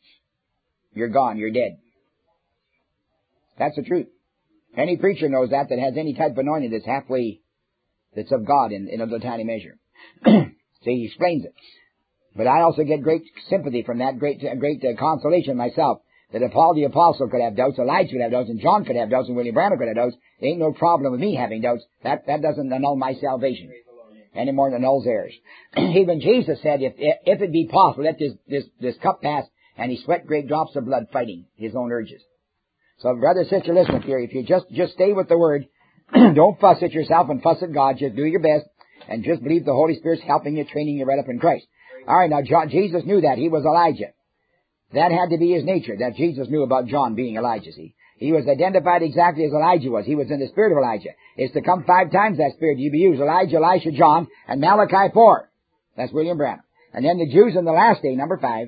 you're gone, you're dead. That's the truth. Any preacher knows that that has any type of anointing that's halfway, that's of God in, in a little tiny measure. So he explains it. But I also get great sympathy from that, great great uh, consolation myself, that if Paul the Apostle could have doubts, Elijah could have doubts, and John could have doubts, and William Branham could have doubts, there ain't no problem with me having doubts. That that doesn't annul my salvation any more than annuls theirs. Even Jesus said, if if it be possible, let this, this, this cup pass, and he sweat great drops of blood fighting his own urges. So, brother, sister, listen here. If you just, just stay with the Word, don't fuss at yourself and fuss at God. Just do your best, and just believe the Holy Spirit's helping you, training you right up in Christ. All right, now, John, Jesus knew that. He was Elijah. That had to be his nature, that Jesus knew about John being Elijah, see. He was identified exactly as Elijah was. He was in the spirit of Elijah. It's to come five times that spirit. You be used Elijah, Elisha, John, and Malachi four. That's William Branham. And then the Jews in the last day, number five,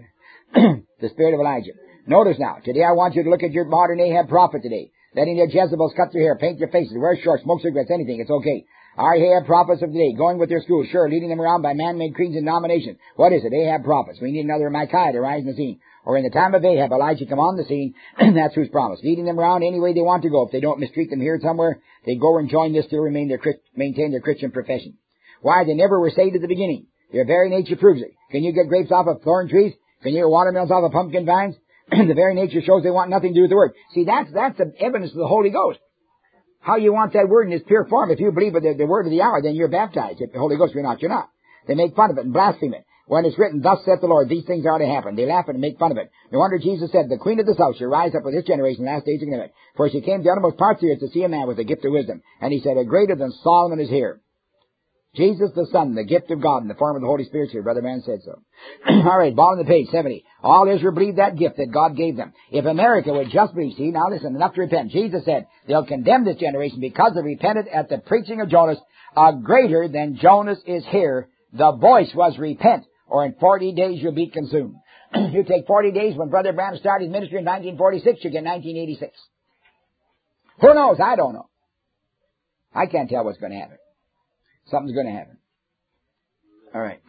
the spirit of Elijah. Notice now, today I want you to look at your modern Ahab prophet today. Letting their Jezebels cut your hair, paint your faces, wear shorts, smoke cigarettes, anything, it's okay. Our Ahab prophets of today, going with their schools, sure, leading them around by man-made creeds and denominations. What is it? Ahab prophets. We need another Micaiah to rise in the scene. Or in the time of Ahab, Elijah come on the scene, and that's who's promised. Leading them around any way they want to go. If they don't mistreat them here somewhere, they go and join this to remain their, maintain their Christian profession. Why? They never were saved at the beginning. Their very nature proves it. Can you get grapes off of thorn trees? Can you get watermelons off of pumpkin vines? The very nature shows they want nothing to do with the Word. See, that's, that's the evidence of the Holy Ghost. How you want that Word in its pure form. If you believe it, the, the Word of the hour, then you're baptized. If the Holy Ghost, you're not, you're not. They make fun of it and blaspheme it. When it's written, thus saith the Lord, these things are to happen. They laugh and make fun of it. No wonder Jesus said, the queen of the south shall rise up with this generation in the last days of the night. For she came to the uttermost parts of the earth to see a man with the gift of wisdom. And he said, a greater than Solomon is here. Jesus the Son, the gift of God in the form of the Holy Spirit here. Brother Man said so. All right, bottom of the page, seventy. All Israel believed that gift that God gave them. If America would just believe, see, now listen, enough to repent. Jesus said, they'll condemn this generation because they repented at the preaching of Jonas. A greater than Jonas is here. The voice was repent, or in forty days you'll be consumed. You take forty days. When Brother Branham started his ministry in nineteen forty-six, you get nineteen eighty-six. Who knows? I don't know. I can't tell what's going to happen. Something's going to happen. All right.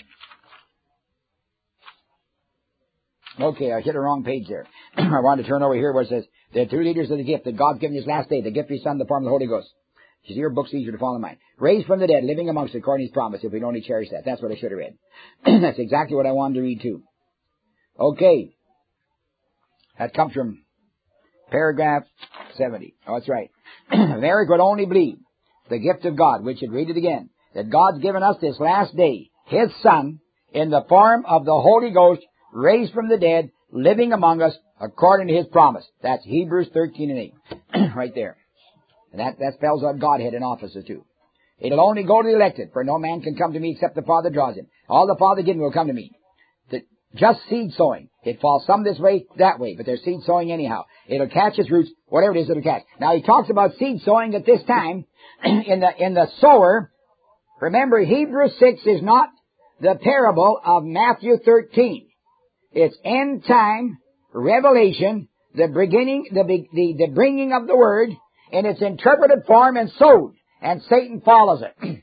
Okay, I hit a wrong page there. I wanted to turn over here where it says, the two leaders of the gift that God's given this last day, the gift of His Son, the form of the Holy Ghost. You see, your book's easier to follow mine. Raised from the dead, living amongst us according to His promise, if we'd only cherish that. That's what I should have read. That's exactly what I wanted to read too. Okay. That comes from paragraph seventy. Oh, that's right. America would only believe the gift of God, which should read it again, that God's given us this last day, His Son, in the form of the Holy Ghost, raised from the dead, living among us, according to His promise. That's Hebrews thirteen and eight. Right there. And that, that spells out Godhead in offices too. It'll only go to the elected, for no man can come to me except the Father draws him. All the Father gives will come to me. The, just seed sowing. It falls some this way, that way, but there's seed sowing anyhow. It'll catch its roots, whatever it is, it'll catch. Now he talks about seed sowing at this time, in the, in the sower. Remember, Hebrews six is not the parable of Matthew thirteen. It's end time, revelation, the beginning, the, the, the bringing of the word, in its interpreted form and sowed. And Satan follows it.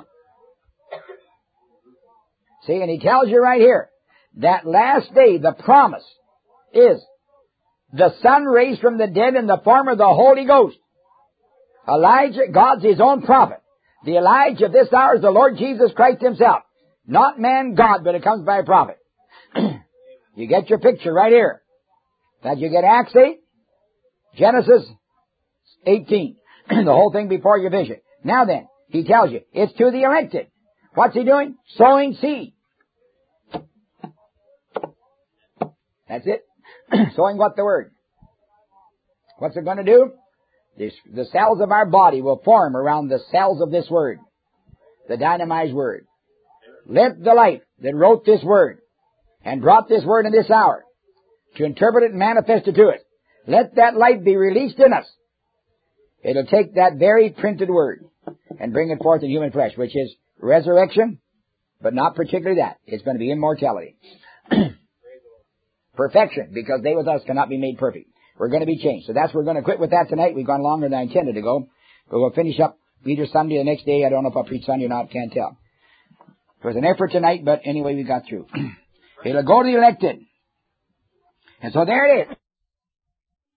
See, and he tells you right here, that last day, the promise is the Son raised from the dead in the form of the Holy Ghost. Elijah, God's His own prophet. The Elijah of this hour is the Lord Jesus Christ Himself. Not man, God, but it comes by a prophet. You get your picture right here. That you get Acts eight, Genesis eighteen. The whole thing before your vision. Now then, he tells you, it's to the elected. What's he doing? Sowing seed. That's it. Sowing what? The word. What's it going to do? This, the cells of our body will form around the cells of this word. The dynamized word. Let the light that wrote this word and brought this word in this hour to interpret it and manifest it to it. Let that light be released in us. It'll take that very printed word and bring it forth in human flesh, which is resurrection, but not particularly that. It's going to be immortality. Perfection, because they with us cannot be made perfect. We're going to be changed. So that's, we're going to quit with that tonight. We've gone longer than I intended to go. But we'll finish up either Sunday or the next day. I don't know if I'll preach Sunday or not. Can't tell. It was an effort tonight, but anyway, we got through. It'll go to the elected. And so there it is.